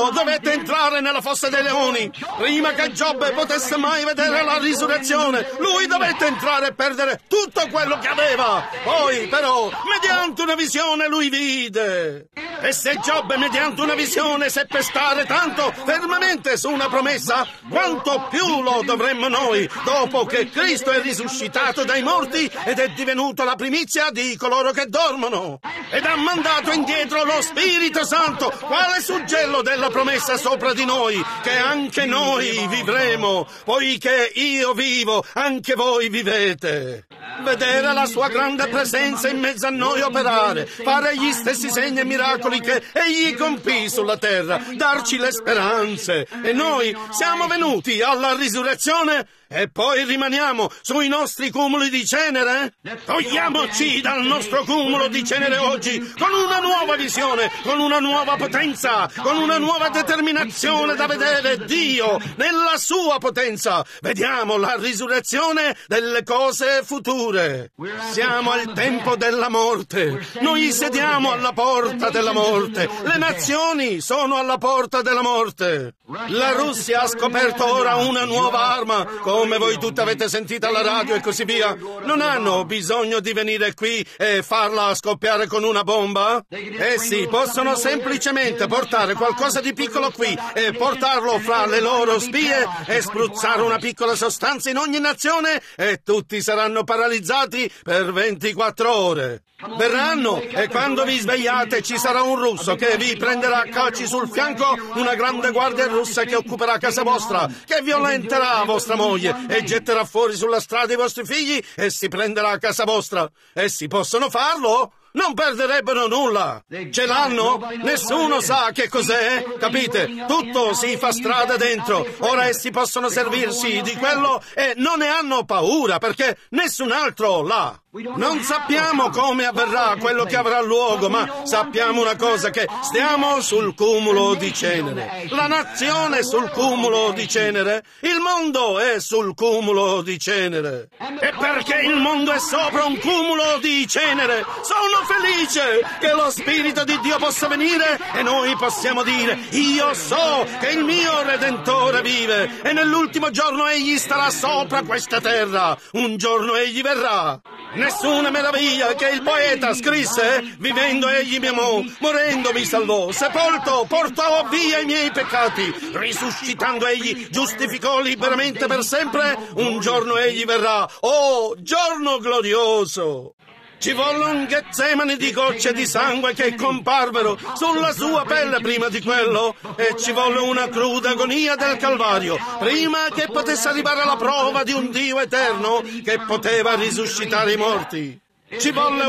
dovette entrare nella fossa dei leoni. Prima che Giobbe potesse mai vedere la risurrezione, lui dovette entrare e perdere tutto quello che aveva. Poi, però, mediante una visione lui vide. E se Giobbe, mediante una visione, seppe stare tanto fermamente su una promessa, quanto più lo dovremmo noi, dopo che Cristo è risuscitato dai morti ed è divenuto la primizia di coloro che dormono. Ed ha mandato indietro lo Spirito Santo, quale suggello della promessa sopra di noi, che anche noi vivremo, poiché io vivo, anche voi vivete. Vedere la sua grande presenza in mezzo a noi operare, fare gli stessi segni e miracoli che egli compì sulla terra, darci le speranze. E noi siamo venuti alla risurrezione e poi rimaniamo sui nostri cumuli di cenere? Togliamoci dal nostro cumulo di cenere oggi con una nuova visione, con una nuova potenza, con una nuova determinazione da vedere Dio nella sua potenza. Vediamo la risurrezione delle cose future. Siamo al tempo della morte. Noi sediamo alla porta della morte. Le nazioni sono alla porta della morte. La Russia ha scoperto ora una nuova arma, come voi tutti avete sentito alla radio e così via. Non hanno bisogno di venire qui e farla scoppiare con una bomba. Essi possono semplicemente portare qualcosa di piccolo qui e portarlo fra le loro spie e spruzzare una piccola sostanza in ogni nazione e tutti saranno paralizzati per 24 ore. Verranno e quando vi svegliate ci sarà un russo che vi prenderà a calci sul fianco, una grande guardia russa che occuperà casa vostra, che violenterà vostra moglie e getterà fuori sulla strada i vostri figli e si prenderà a casa vostra. Essi possono farlo? Non perderebbero nulla. Ce l'hanno? Nessuno sa che cos'è? Capite? Tutto si fa strada dentro. Ora essi possono servirsi di quello e non ne hanno paura perché nessun altro l'ha. Non sappiamo come avverrà quello che avrà luogo, ma sappiamo una cosa, che stiamo sul cumulo di cenere. La nazione è sul cumulo di cenere, il mondo è sul cumulo di cenere. E perché il mondo è sopra un cumulo di cenere, sono felice che lo Spirito di Dio possa venire e noi possiamo dire: io so che il mio Redentore vive e nell'ultimo giorno egli starà sopra questa terra. Un giorno egli verrà. Nessuna meraviglia che il poeta scrisse: vivendo egli mi amò, morendo mi salvò, sepolto portò via i miei peccati, risuscitando egli giustificò liberamente per sempre. Un giorno egli verrà, oh giorno glorioso! Ci volle un Getsemani di gocce di sangue che comparvero sulla sua pelle prima di quello, e ci volle una cruda agonia del Calvario prima che potesse arrivare alla prova di un Dio eterno che poteva risuscitare i morti. Ci volle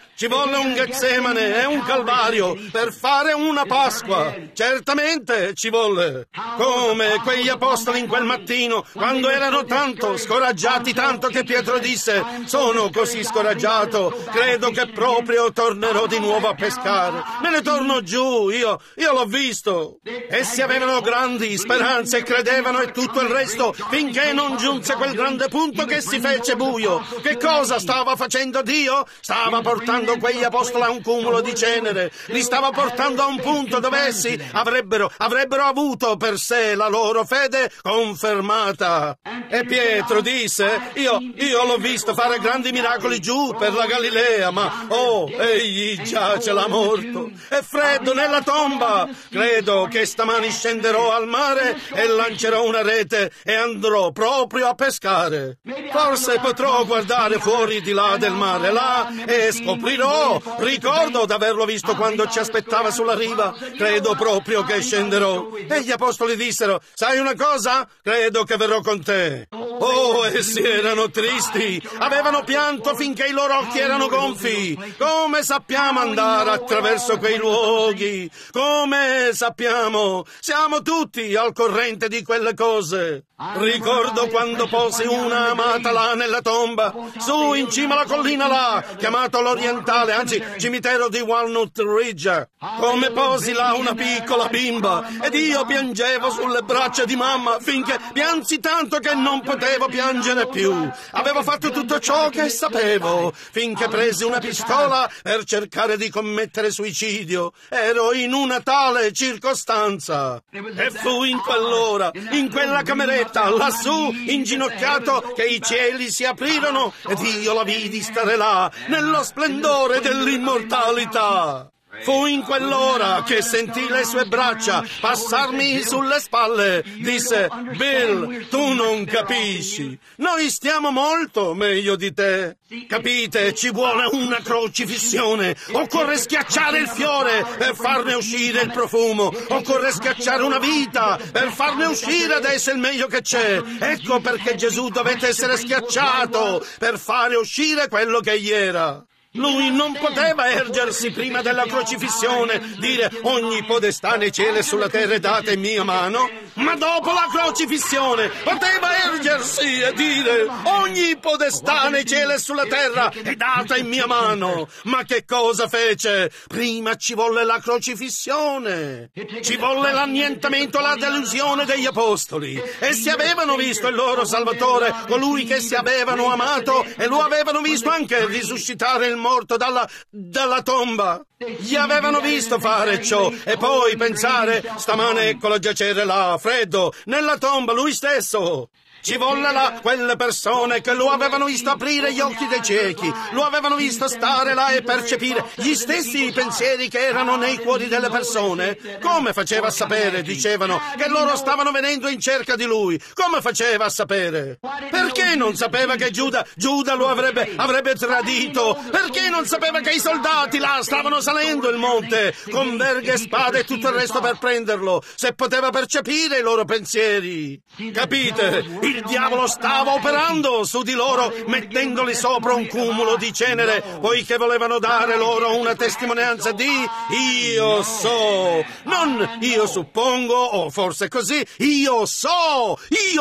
un Getsemane e un Calvario per fare una Pasqua. Certamente ci volle. Come quegli apostoli in quel mattino, quando erano tanto scoraggiati, tanto che Pietro disse: sono così scoraggiato, credo che proprio tornerò di nuovo a pescare. Me ne torno giù, io l'ho visto. Essi avevano grandi speranze e credevano e tutto il resto, finché non giunse quel grande punto che si fece buio. Che cosa stava facendo Dio? Stava portando quegli apostoli a un cumulo di cenere, li stava portando a un punto dove essi avrebbero avuto per sé la loro fede confermata. E Pietro disse: io l'ho visto fare grandi miracoli giù per la Galilea, ma egli giace là morto, è freddo nella tomba. Credo che stamani scenderò al mare e lancerò una rete e andrò proprio a pescare. Forse potrò guardare fuori di là del mare, là, e scoprirò. Ricordo d'averlo visto quando ci aspettava sulla riva. Credo proprio che scenderò. E gli apostoli dissero: sai una cosa? Credo che verrò con te. Oh, essi erano tristi, avevano pianto finché i loro occhi erano gonfi. Come sappiamo andare attraverso quei luoghi? Come sappiamo? Siamo tutti al corrente di quelle cose. Ricordo quando posi una amata là nella tomba, su in cima alla collina là, chiamato l'Orientale, anzi cimitero di Walnut Ridge. Come posi là una piccola bimba ed io piangevo sulle braccia di mamma finché piansi tanto che non potevo potevo piangere più. Avevo fatto tutto ciò che sapevo, finché presi una pistola per cercare di commettere suicidio. Ero in una tale circostanza. E fu in quell'ora, in quella cameretta, lassù, inginocchiato, che i cieli si aprirono ed io la vidi stare là, nello splendore dell'immortalità. Fu in quell'ora che sentii le sue braccia passarmi sulle spalle. Disse: Bill, tu non capisci. Noi stiamo molto meglio di te. Capite? Ci vuole una crocifissione. Occorre schiacciare il fiore per farne uscire il profumo. Occorre schiacciare una vita per farne uscire adesso il meglio che c'è. Ecco perché Gesù dovette essere schiacciato per fare uscire quello che egli era. Lui non poteva ergersi prima della crocifissione, dire: ogni podestà nei cieli e sulla terra è data in mia mano, ma dopo la crocifissione poteva ergersi e dire: ogni podestà nei cieli e sulla terra è data in mia mano. Ma che cosa fece? Prima ci volle la crocifissione, ci volle l'annientamento, la delusione degli apostoli. Essi avevano visto il loro Salvatore, colui che si avevano amato, e lo avevano visto anche risuscitare il morto dalla tomba. Gli avevano visto fare ciò e poi pensare: stamane eccolo giacere là, freddo, nella tomba, lui stesso. Ci volle là quelle persone che lo avevano visto aprire gli occhi dei ciechi, lo avevano visto stare là e percepire gli stessi pensieri che erano nei cuori delle persone. Come faceva a sapere, dicevano, che loro stavano venendo in cerca di lui? Come faceva a sapere? Perché non sapeva che Giuda lo avrebbe tradito? Perché non sapeva che i soldati là stavano salendo il monte con verghe e spade e tutto il resto per prenderlo? Se poteva percepire i loro pensieri. Capite? Il diavolo stava operando su di loro, mettendoli sopra un cumulo di cenere, poiché volevano dare loro una testimonianza di io so. Non io suppongo, o forse così, io so.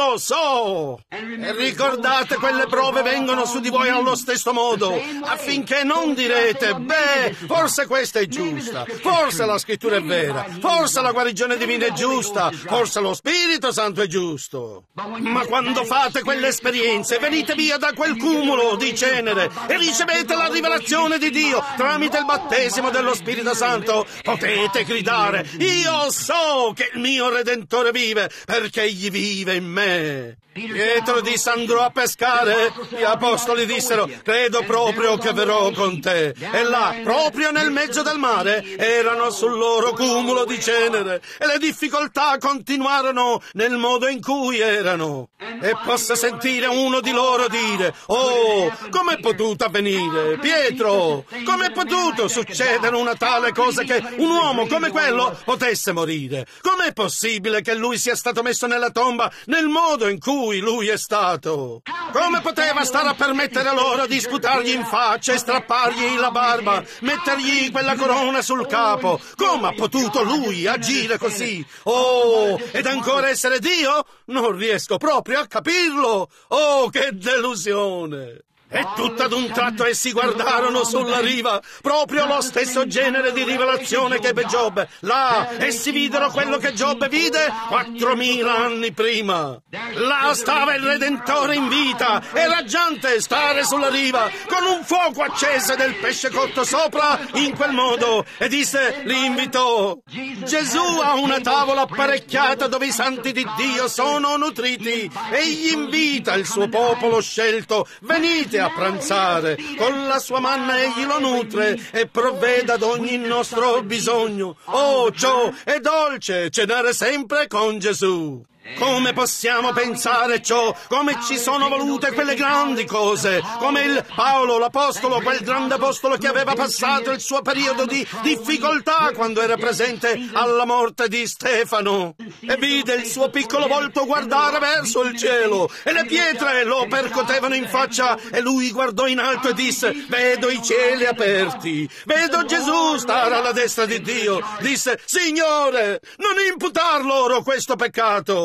E ricordate, quelle prove vengono su di voi allo stesso modo, affinché non direte: beh, forse questa è giusta, forse la scrittura è vera, forse la guarigione divina è giusta, forse lo Spirito Santo è giusto. Ma quando fate quelle esperienze, venite via da quel cumulo di cenere e ricevete la rivelazione di Dio tramite il battesimo dello Spirito Santo, potete gridare: io so che il mio Redentore vive, perché egli vive in me. Pietro disse: andrò a pescare. Gli apostoli dissero: credo proprio che verrò con te. E là, proprio nel mezzo del mare, erano sul loro cumulo di cenere e le difficoltà continuarono nel modo in cui erano. E possa sentire uno di loro dire: oh, com'è potuto avvenire? Pietro, com'è potuto succedere una tale cosa, che un uomo come quello potesse morire? Com'è possibile che lui sia stato messo nella tomba nel modo in cui lui è stato? Come poteva stare a permettere loro di sputargli in faccia e strappargli la barba, mettergli quella corona sul capo? Come ha potuto lui agire così? Oh, ed ancora essere Dio? Non riesco proprio a capirlo. Oh, che delusione! E tutto ad un tratto essi guardarono sulla riva, proprio lo stesso genere di rivelazione che ebbe Giobbe. Là essi videro quello che Giobbe vide 4000 anni prima. Là stava il Redentore in vita, e raggiante stare sulla riva, con un fuoco acceso del pesce cotto sopra in quel modo, e disse, li invitò. Gesù ha una tavola apparecchiata dove i santi di Dio sono nutriti, e gli invita il suo popolo scelto: venite a pranzare, con la sua manna egli lo nutre e provvede ad ogni nostro bisogno. Oh, ciò è dolce, cenare sempre con Gesù. Come possiamo pensare ciò? Come ci sono volute quelle grandi cose? Come il Paolo, l'apostolo, quel grande apostolo che aveva passato il suo periodo di difficoltà quando era presente alla morte di Stefano, e vide il suo piccolo volto guardare verso il cielo, e le pietre lo percotevano in faccia, e lui guardò in alto e disse: vedo i cieli aperti, vedo Gesù stare alla destra di Dio. Disse: Signore, non imputar loro questo peccato.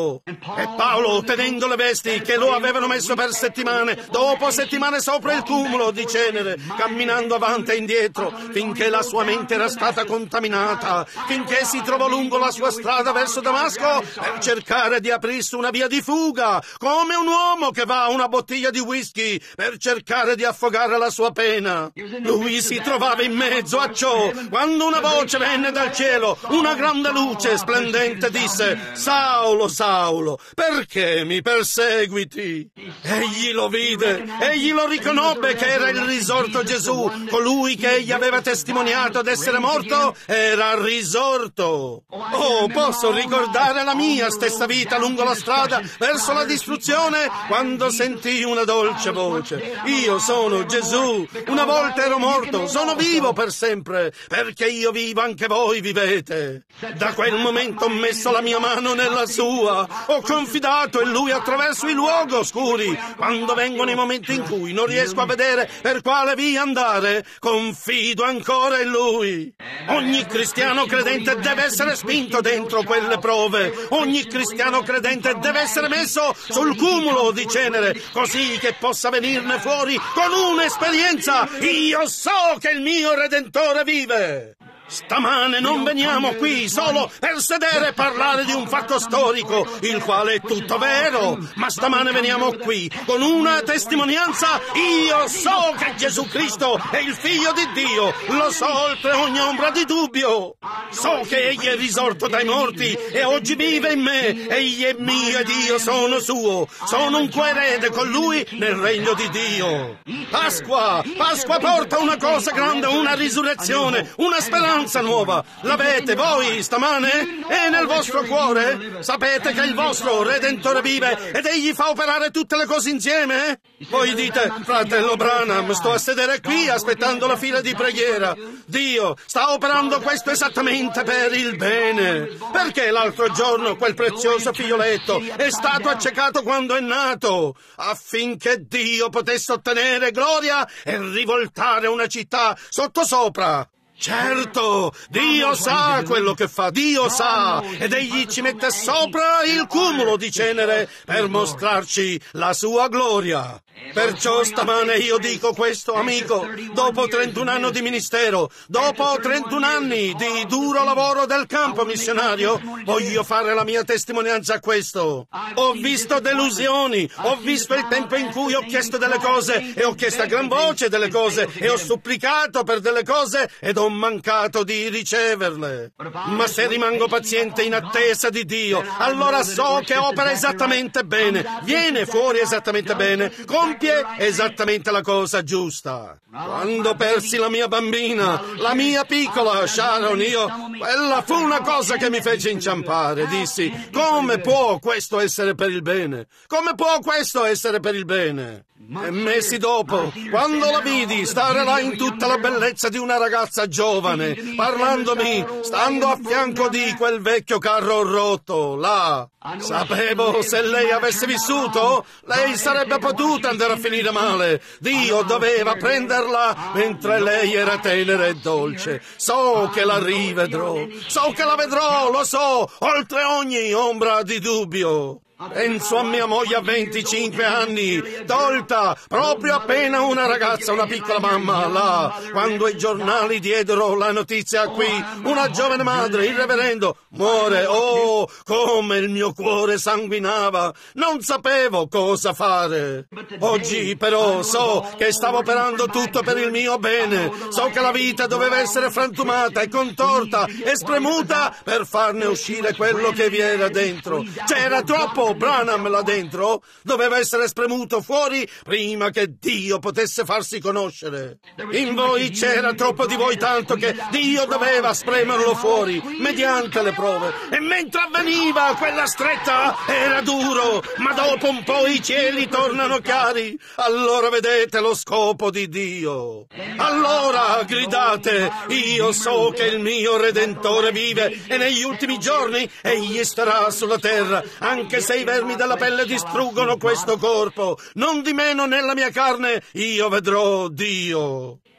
Dio. E Paolo, tenendo le vesti che lo avevano messo per settimane, dopo settimane sopra il cumulo di cenere, camminando avanti e indietro, finché la sua mente era stata contaminata, finché si trovò lungo la sua strada verso Damasco per cercare di aprirsi una via di fuga, come un uomo che va a una bottiglia di whisky per cercare di affogare la sua pena. Lui si trovava in mezzo a ciò, quando una voce venne dal cielo, una grande luce splendente disse: Saulo, Saulo, perché mi perseguiti? Egli lo vide, egli lo riconobbe che era il risorto Gesù, colui che egli aveva testimoniato d'essere morto era risorto. Oh, posso ricordare la mia stessa vita lungo la strada verso la distruzione, quando sentii una dolce voce: io sono Gesù, una volta ero morto, sono vivo per sempre, perché io vivo anche voi vivete. Da quel momento ho messo la mia mano nella sua, ho confidato in lui attraverso i luoghi oscuri. Quando vengono i momenti in cui non riesco a vedere per quale via andare, confido ancora in lui. Ogni cristiano credente deve essere spinto dentro quelle prove, ogni cristiano credente deve essere messo sul cumulo di cenere, così che possa venirne fuori con un'esperienza: io so che il mio Redentore vive. Stamane non veniamo qui solo per sedere e parlare di un fatto storico, il quale è tutto vero, ma stamane veniamo qui con una testimonianza: io so che Gesù Cristo è il Figlio di Dio, lo so oltre ogni ombra di dubbio. So che Egli è risorto dai morti e oggi vive in me, Egli è mio ed io sono suo, sono un coerede con Lui nel regno di Dio. Pasqua porta una cosa grande, una risurrezione, una speranza nuova. L'avete voi stamane? È nel vostro cuore? Sapete che il vostro Redentore vive ed egli fa operare tutte le cose insieme? Voi dite: fratello Branham, sto a sedere qui aspettando la fila di preghiera. Dio sta operando questo esattamente per il bene. Perché l'altro giorno quel prezioso figlioletto è stato accecato quando è nato? Affinché Dio potesse ottenere gloria e rivoltare una città sottosopra. Certo, Dio sa quello che fa, Dio sa, ed egli ci mette sopra il cumulo di cenere per mostrarci la sua gloria. Perciò stamane io dico questo, amico: dopo 31 anni di ministero, dopo 31 anni di duro lavoro del campo missionario, voglio fare la mia testimonianza a questo. Ho visto delusioni, ho visto il tempo in cui ho chiesto delle cose e ho chiesto a gran voce delle cose e ho supplicato per delle cose ed ho mancato di riceverle. Ma se rimango paziente in attesa di Dio, allora so che opera esattamente bene, viene fuori esattamente bene, compie esattamente la cosa giusta. Quando persi la mia bambina, la mia piccola Sharon, quella fu una cosa che mi fece inciampare. Dissi: come può questo essere per il bene? Come può questo essere per il bene? E mesi dopo, quando la vidi stare là in tutta la bellezza di una ragazza giovane, parlandomi, stando a fianco di quel vecchio carro rotto, là, sapevo se lei avesse vissuto, lei sarebbe potuta andare a finire male. Dio doveva prenderla mentre lei era tenera e dolce. So che la rivedrò, so che la vedrò, lo so, oltre ogni ombra di dubbio. Penso a mia moglie a 25 anni, tolta, proprio appena una ragazza, una piccola mamma, là, quando i giornali diedero la notizia qui, una giovane madre, il reverendo, muore. Oh, come il mio cuore sanguinava, non sapevo cosa fare. Oggi però so che stava operando tutto per il mio bene, so che la vita doveva essere frantumata e contorta e spremuta per farne uscire quello che vi era dentro. C'era troppo Branham là dentro, doveva essere spremuto fuori prima che Dio potesse farsi conoscere. In voi c'era troppo di voi, tanto che Dio doveva spremerlo fuori mediante le prove, e mentre avveniva quella stretta era duro, ma dopo un po' i cieli tornano chiari. Allora vedete lo scopo di Dio. Allora gridate: io so che il mio Redentore vive e negli ultimi giorni egli starà sulla terra, anche se i vermi della pelle distruggono questo corpo, non di meno nella mia carne io vedrò Dio.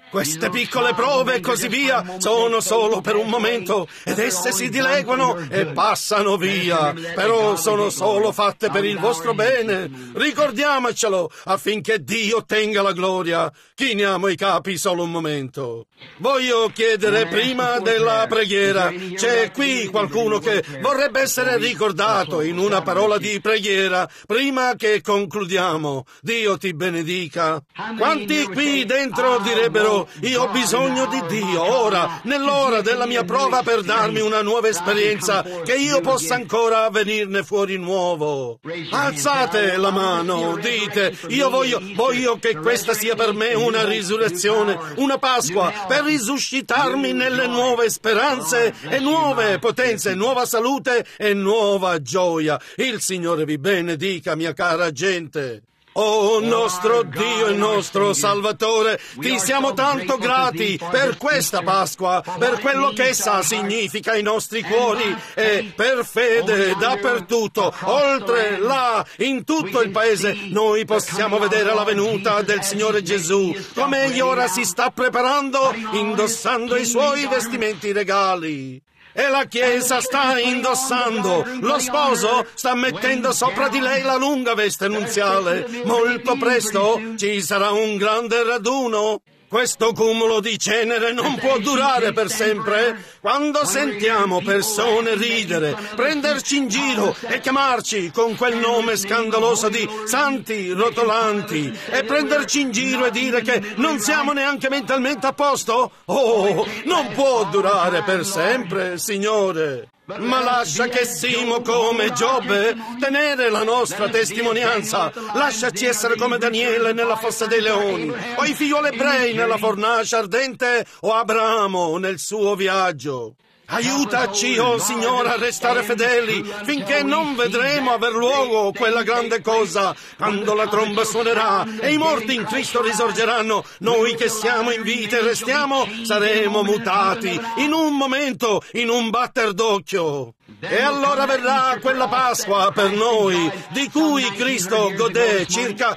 Queste piccole prove e così via sono solo per un momento ed esse si dileguano e passano via, però sono solo fatte per il vostro bene. Ricordiamocelo affinché Dio ottenga la gloria. Chiniamo i capi solo un momento. Voglio chiedere prima della preghiera, c'è qui qualcuno che vorrebbe essere ricordato in una parola di preghiera prima che concludiamo? Dio ti benedica. Quanti qui dentro direbbero: io ho bisogno di Dio ora, nell'ora della mia prova, per darmi una nuova esperienza, che io possa ancora venirne fuori nuovo? Alzate la mano, dite: io voglio che questa sia per me una risurrezione, una Pasqua, per risuscitarmi nelle nuove speranze e nuove potenze, nuova salute e nuova gioia. Il Signore vi benedica, mia cara gente. Oh nostro Dio e nostro Salvatore, ti siamo tanto grati per questa Pasqua, per quello che essa significa ai nostri cuori e per fede dappertutto, oltre là, in tutto il paese, noi possiamo vedere la venuta del Signore Gesù, come Egli ora si sta preparando, indossando i suoi vestimenti regali. E la Chiesa sta indossando, lo sposo sta mettendo sopra di lei la lunga veste nuziale. Molto presto ci sarà un grande raduno. Questo cumulo di cenere non può durare per sempre. Quando sentiamo persone ridere, prenderci in giro e chiamarci con quel nome scandaloso di santi rotolanti e prenderci in giro e dire che non siamo neanche mentalmente a posto, oh, non può durare per sempre, Signore. Ma lascia che simo come Giobbe tenere la nostra testimonianza. Lasciaci essere come Daniele nella fossa dei leoni, o i figlioli ebrei nella fornace ardente, o Abramo nel suo viaggio. Aiutaci, oh Signore, a restare fedeli finché non vedremo aver luogo quella grande cosa. Quando la tromba suonerà e i morti in Cristo risorgeranno, noi che siamo in vita e restiamo saremo mutati in un momento, in un batter d'occhio. E allora verrà quella Pasqua per noi, di cui Cristo godé circa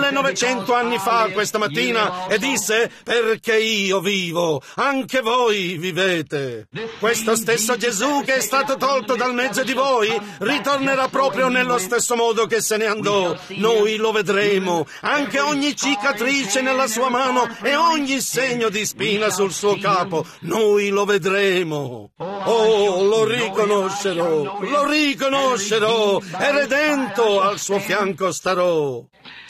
1900 anni fa questa mattina e disse: perché io vivo, anche voi vivete. Questo stesso Gesù che è stato tolto dal mezzo di voi ritornerà proprio nello stesso modo che se ne andò. Noi lo vedremo, anche ogni cicatrice nella sua mano e ogni segno di spina sul suo capo. Noi lo vedremo. Oh, lo riconoscerò, e redento al suo fianco starò.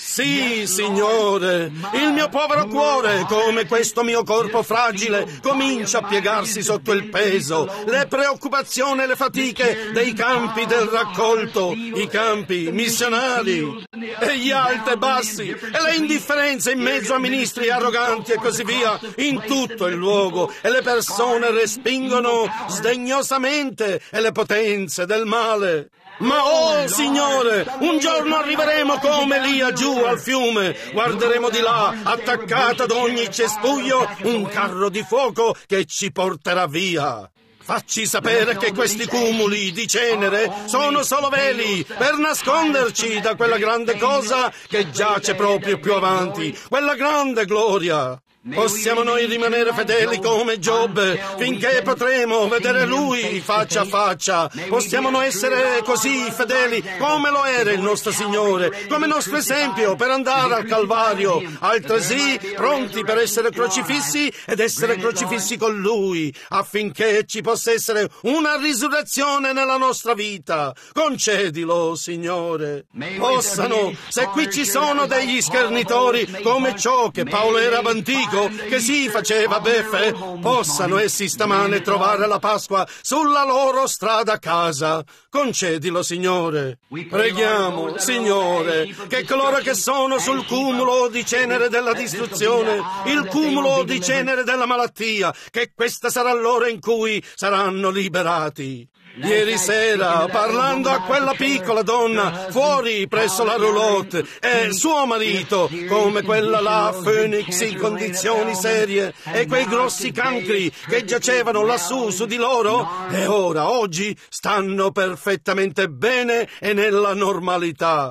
Sì, Signore, il mio povero cuore, come questo mio corpo fragile, comincia a piegarsi sotto il peso, le preoccupazioni e le fatiche dei campi del raccolto, i campi missionari, e gli alti e bassi, e le indifferenze in mezzo a ministri arroganti e così via, in tutto il luogo, e le persone respingono sdegnosamente e le potenze del male. Ma oh Signore, un giorno arriveremo come Elia giù al fiume, guarderemo di là, attaccato ad ogni cespuglio, un carro di fuoco che ci porterà via. Facci sapere che questi cumuli di cenere sono solo veli per nasconderci da quella grande cosa che giace proprio più avanti, quella grande gloria. Possiamo noi rimanere fedeli come Giobbe finché potremo vedere Lui faccia a faccia. Possiamo noi essere così fedeli come lo era il nostro Signore, come nostro esempio per andare al Calvario, altresì pronti per essere crocifissi ed essere crocifissi con Lui, affinché ci possa essere una risurrezione nella nostra vita. Concedilo, Signore. Possano, se qui ci sono degli schernitori come ciò che Paolo era antico, che si faceva beffe, possano essi stamane trovare la Pasqua sulla loro strada a casa. Concedilo, Signore. Preghiamo, Signore, che coloro che sono sul cumulo di cenere della distruzione, il cumulo di cenere della malattia, che questa sarà l'ora in cui saranno liberati. Ieri sera, parlando a quella piccola donna fuori presso la roulotte e suo marito, come quella là, Phoenix, in condizioni serie, e quei grossi cancri che giacevano lassù su di loro, e ora, oggi, stanno perfettamente bene e nella normalità.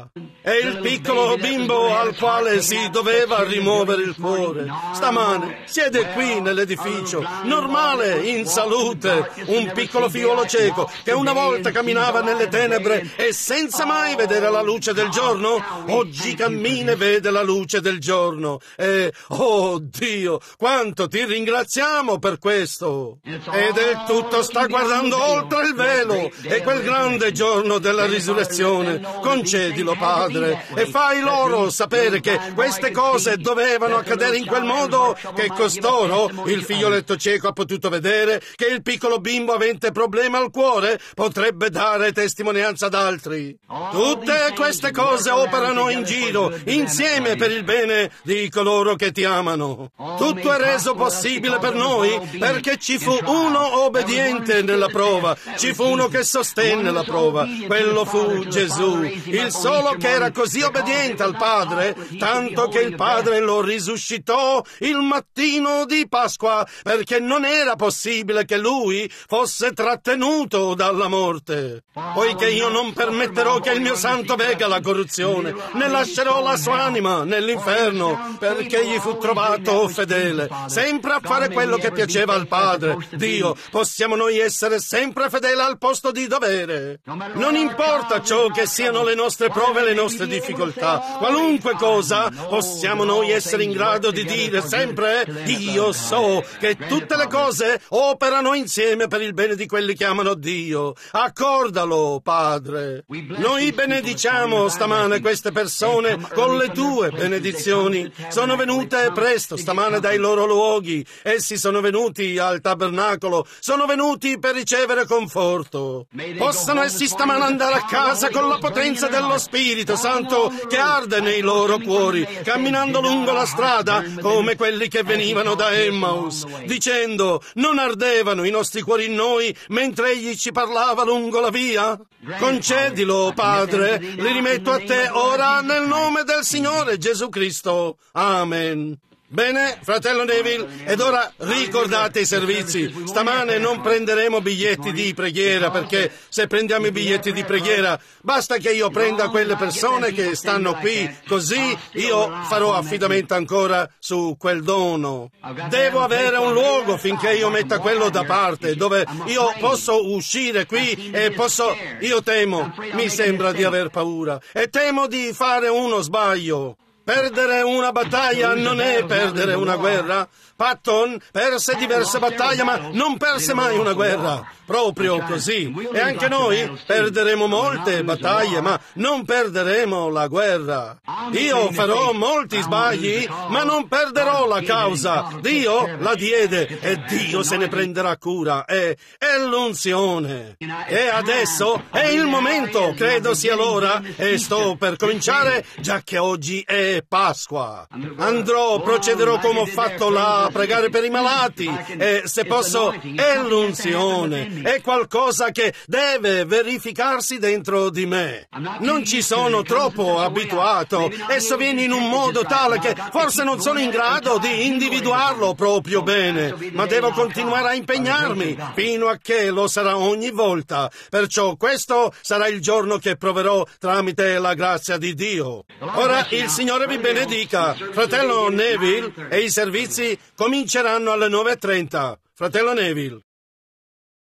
è il piccolo bimbo al quale si doveva rimuovere il cuore. Stamane siede qui nell'edificio, normale, in salute, un piccolo figliolo cieco che una volta camminava nelle tenebre e senza mai vedere la luce del giorno, oggi cammina e vede la luce del giorno. E, oh Dio, quanto ti ringraziamo per questo! Ed il tutto sta guardando oltre il velo e quel grande giorno della risurrezione. Concedilo, Padre, e fai loro sapere che queste cose dovevano accadere in quel modo, che costoro, il figlioletto cieco ha potuto vedere, che il piccolo bimbo avente problema al cuore potrebbe dare testimonianza ad altri. Tutte queste cose operano in giro, insieme per il bene di coloro che ti amano. Tutto è reso possibile per noi perché ci fu uno obbediente nella prova, ci fu uno che sostenne la prova. Quello fu Gesù, il solo che era così obbediente al Padre, tanto che il Padre lo risuscitò il mattino di Pasqua, perché non era possibile che lui fosse trattenuto dalla morte. Poiché io non permetterò che il mio santo vega la corruzione, né lascerò la sua anima nell'inferno, perché gli fu trovato fedele, sempre a fare quello che piaceva al Padre. Dio, possiamo noi essere sempre fedeli al posto di dovere. Non importa ciò che siano le nostre prove e le nostre difficoltà, qualunque cosa, possiamo noi essere in grado di dire sempre: io so che tutte le cose operano insieme per il bene di quelli che amano Dio. Accordalo, Padre. Noi benediciamo stamane queste persone con le tue benedizioni. Sono venute presto stamane dai loro luoghi. Essi sono venuti al tabernacolo, sono venuti per ricevere conforto. Possano essi stamane andare a casa con la potenza dello Spirito Santo che arde nei loro cuori, camminando lungo la strada come quelli che venivano da Emmaus, dicendo: non ardevano i nostri cuori in noi mentre egli ci parlava lungo la via? Concedilo, Padre, li rimetto a te ora nel nome del Signore Gesù Cristo. Amen. Bene, fratello Neville, ed ora ricordate i servizi. Stamane non prenderemo biglietti di preghiera, perché se prendiamo i biglietti di preghiera basta che io prenda quelle persone che stanno qui, così io farò affidamento ancora su quel dono. Devo avere un luogo finché io metta quello da parte, dove io posso uscire qui e posso... Io temo, mi sembra di aver paura, e temo di fare uno sbaglio. Perdere una battaglia non è perdere una guerra. Patton perse diverse battaglie, ma non perse mai una guerra. Proprio così. E anche noi perderemo molte battaglie, ma non perderemo la guerra. Io farò molti sbagli, ma non perderò la causa. Dio la diede e Dio se ne prenderà cura. È l'unzione. E adesso è il momento, credo sia l'ora, e sto per cominciare, già che oggi è Pasqua. Procederò come ho fatto là, a pregare per i malati, e se posso, è l'unzione, è qualcosa che deve verificarsi dentro di me. Non ci sono troppo abituato, esso viene in un modo tale che forse non sono in grado di individuarlo proprio bene, ma devo continuare a impegnarmi fino a che lo sarà ogni volta. Perciò questo sarà il giorno che proverò tramite la grazia di Dio. Ora il Signore vi benedica. Fratello Neville, e i servizi cominceranno alle 9:30. Fratello Neville.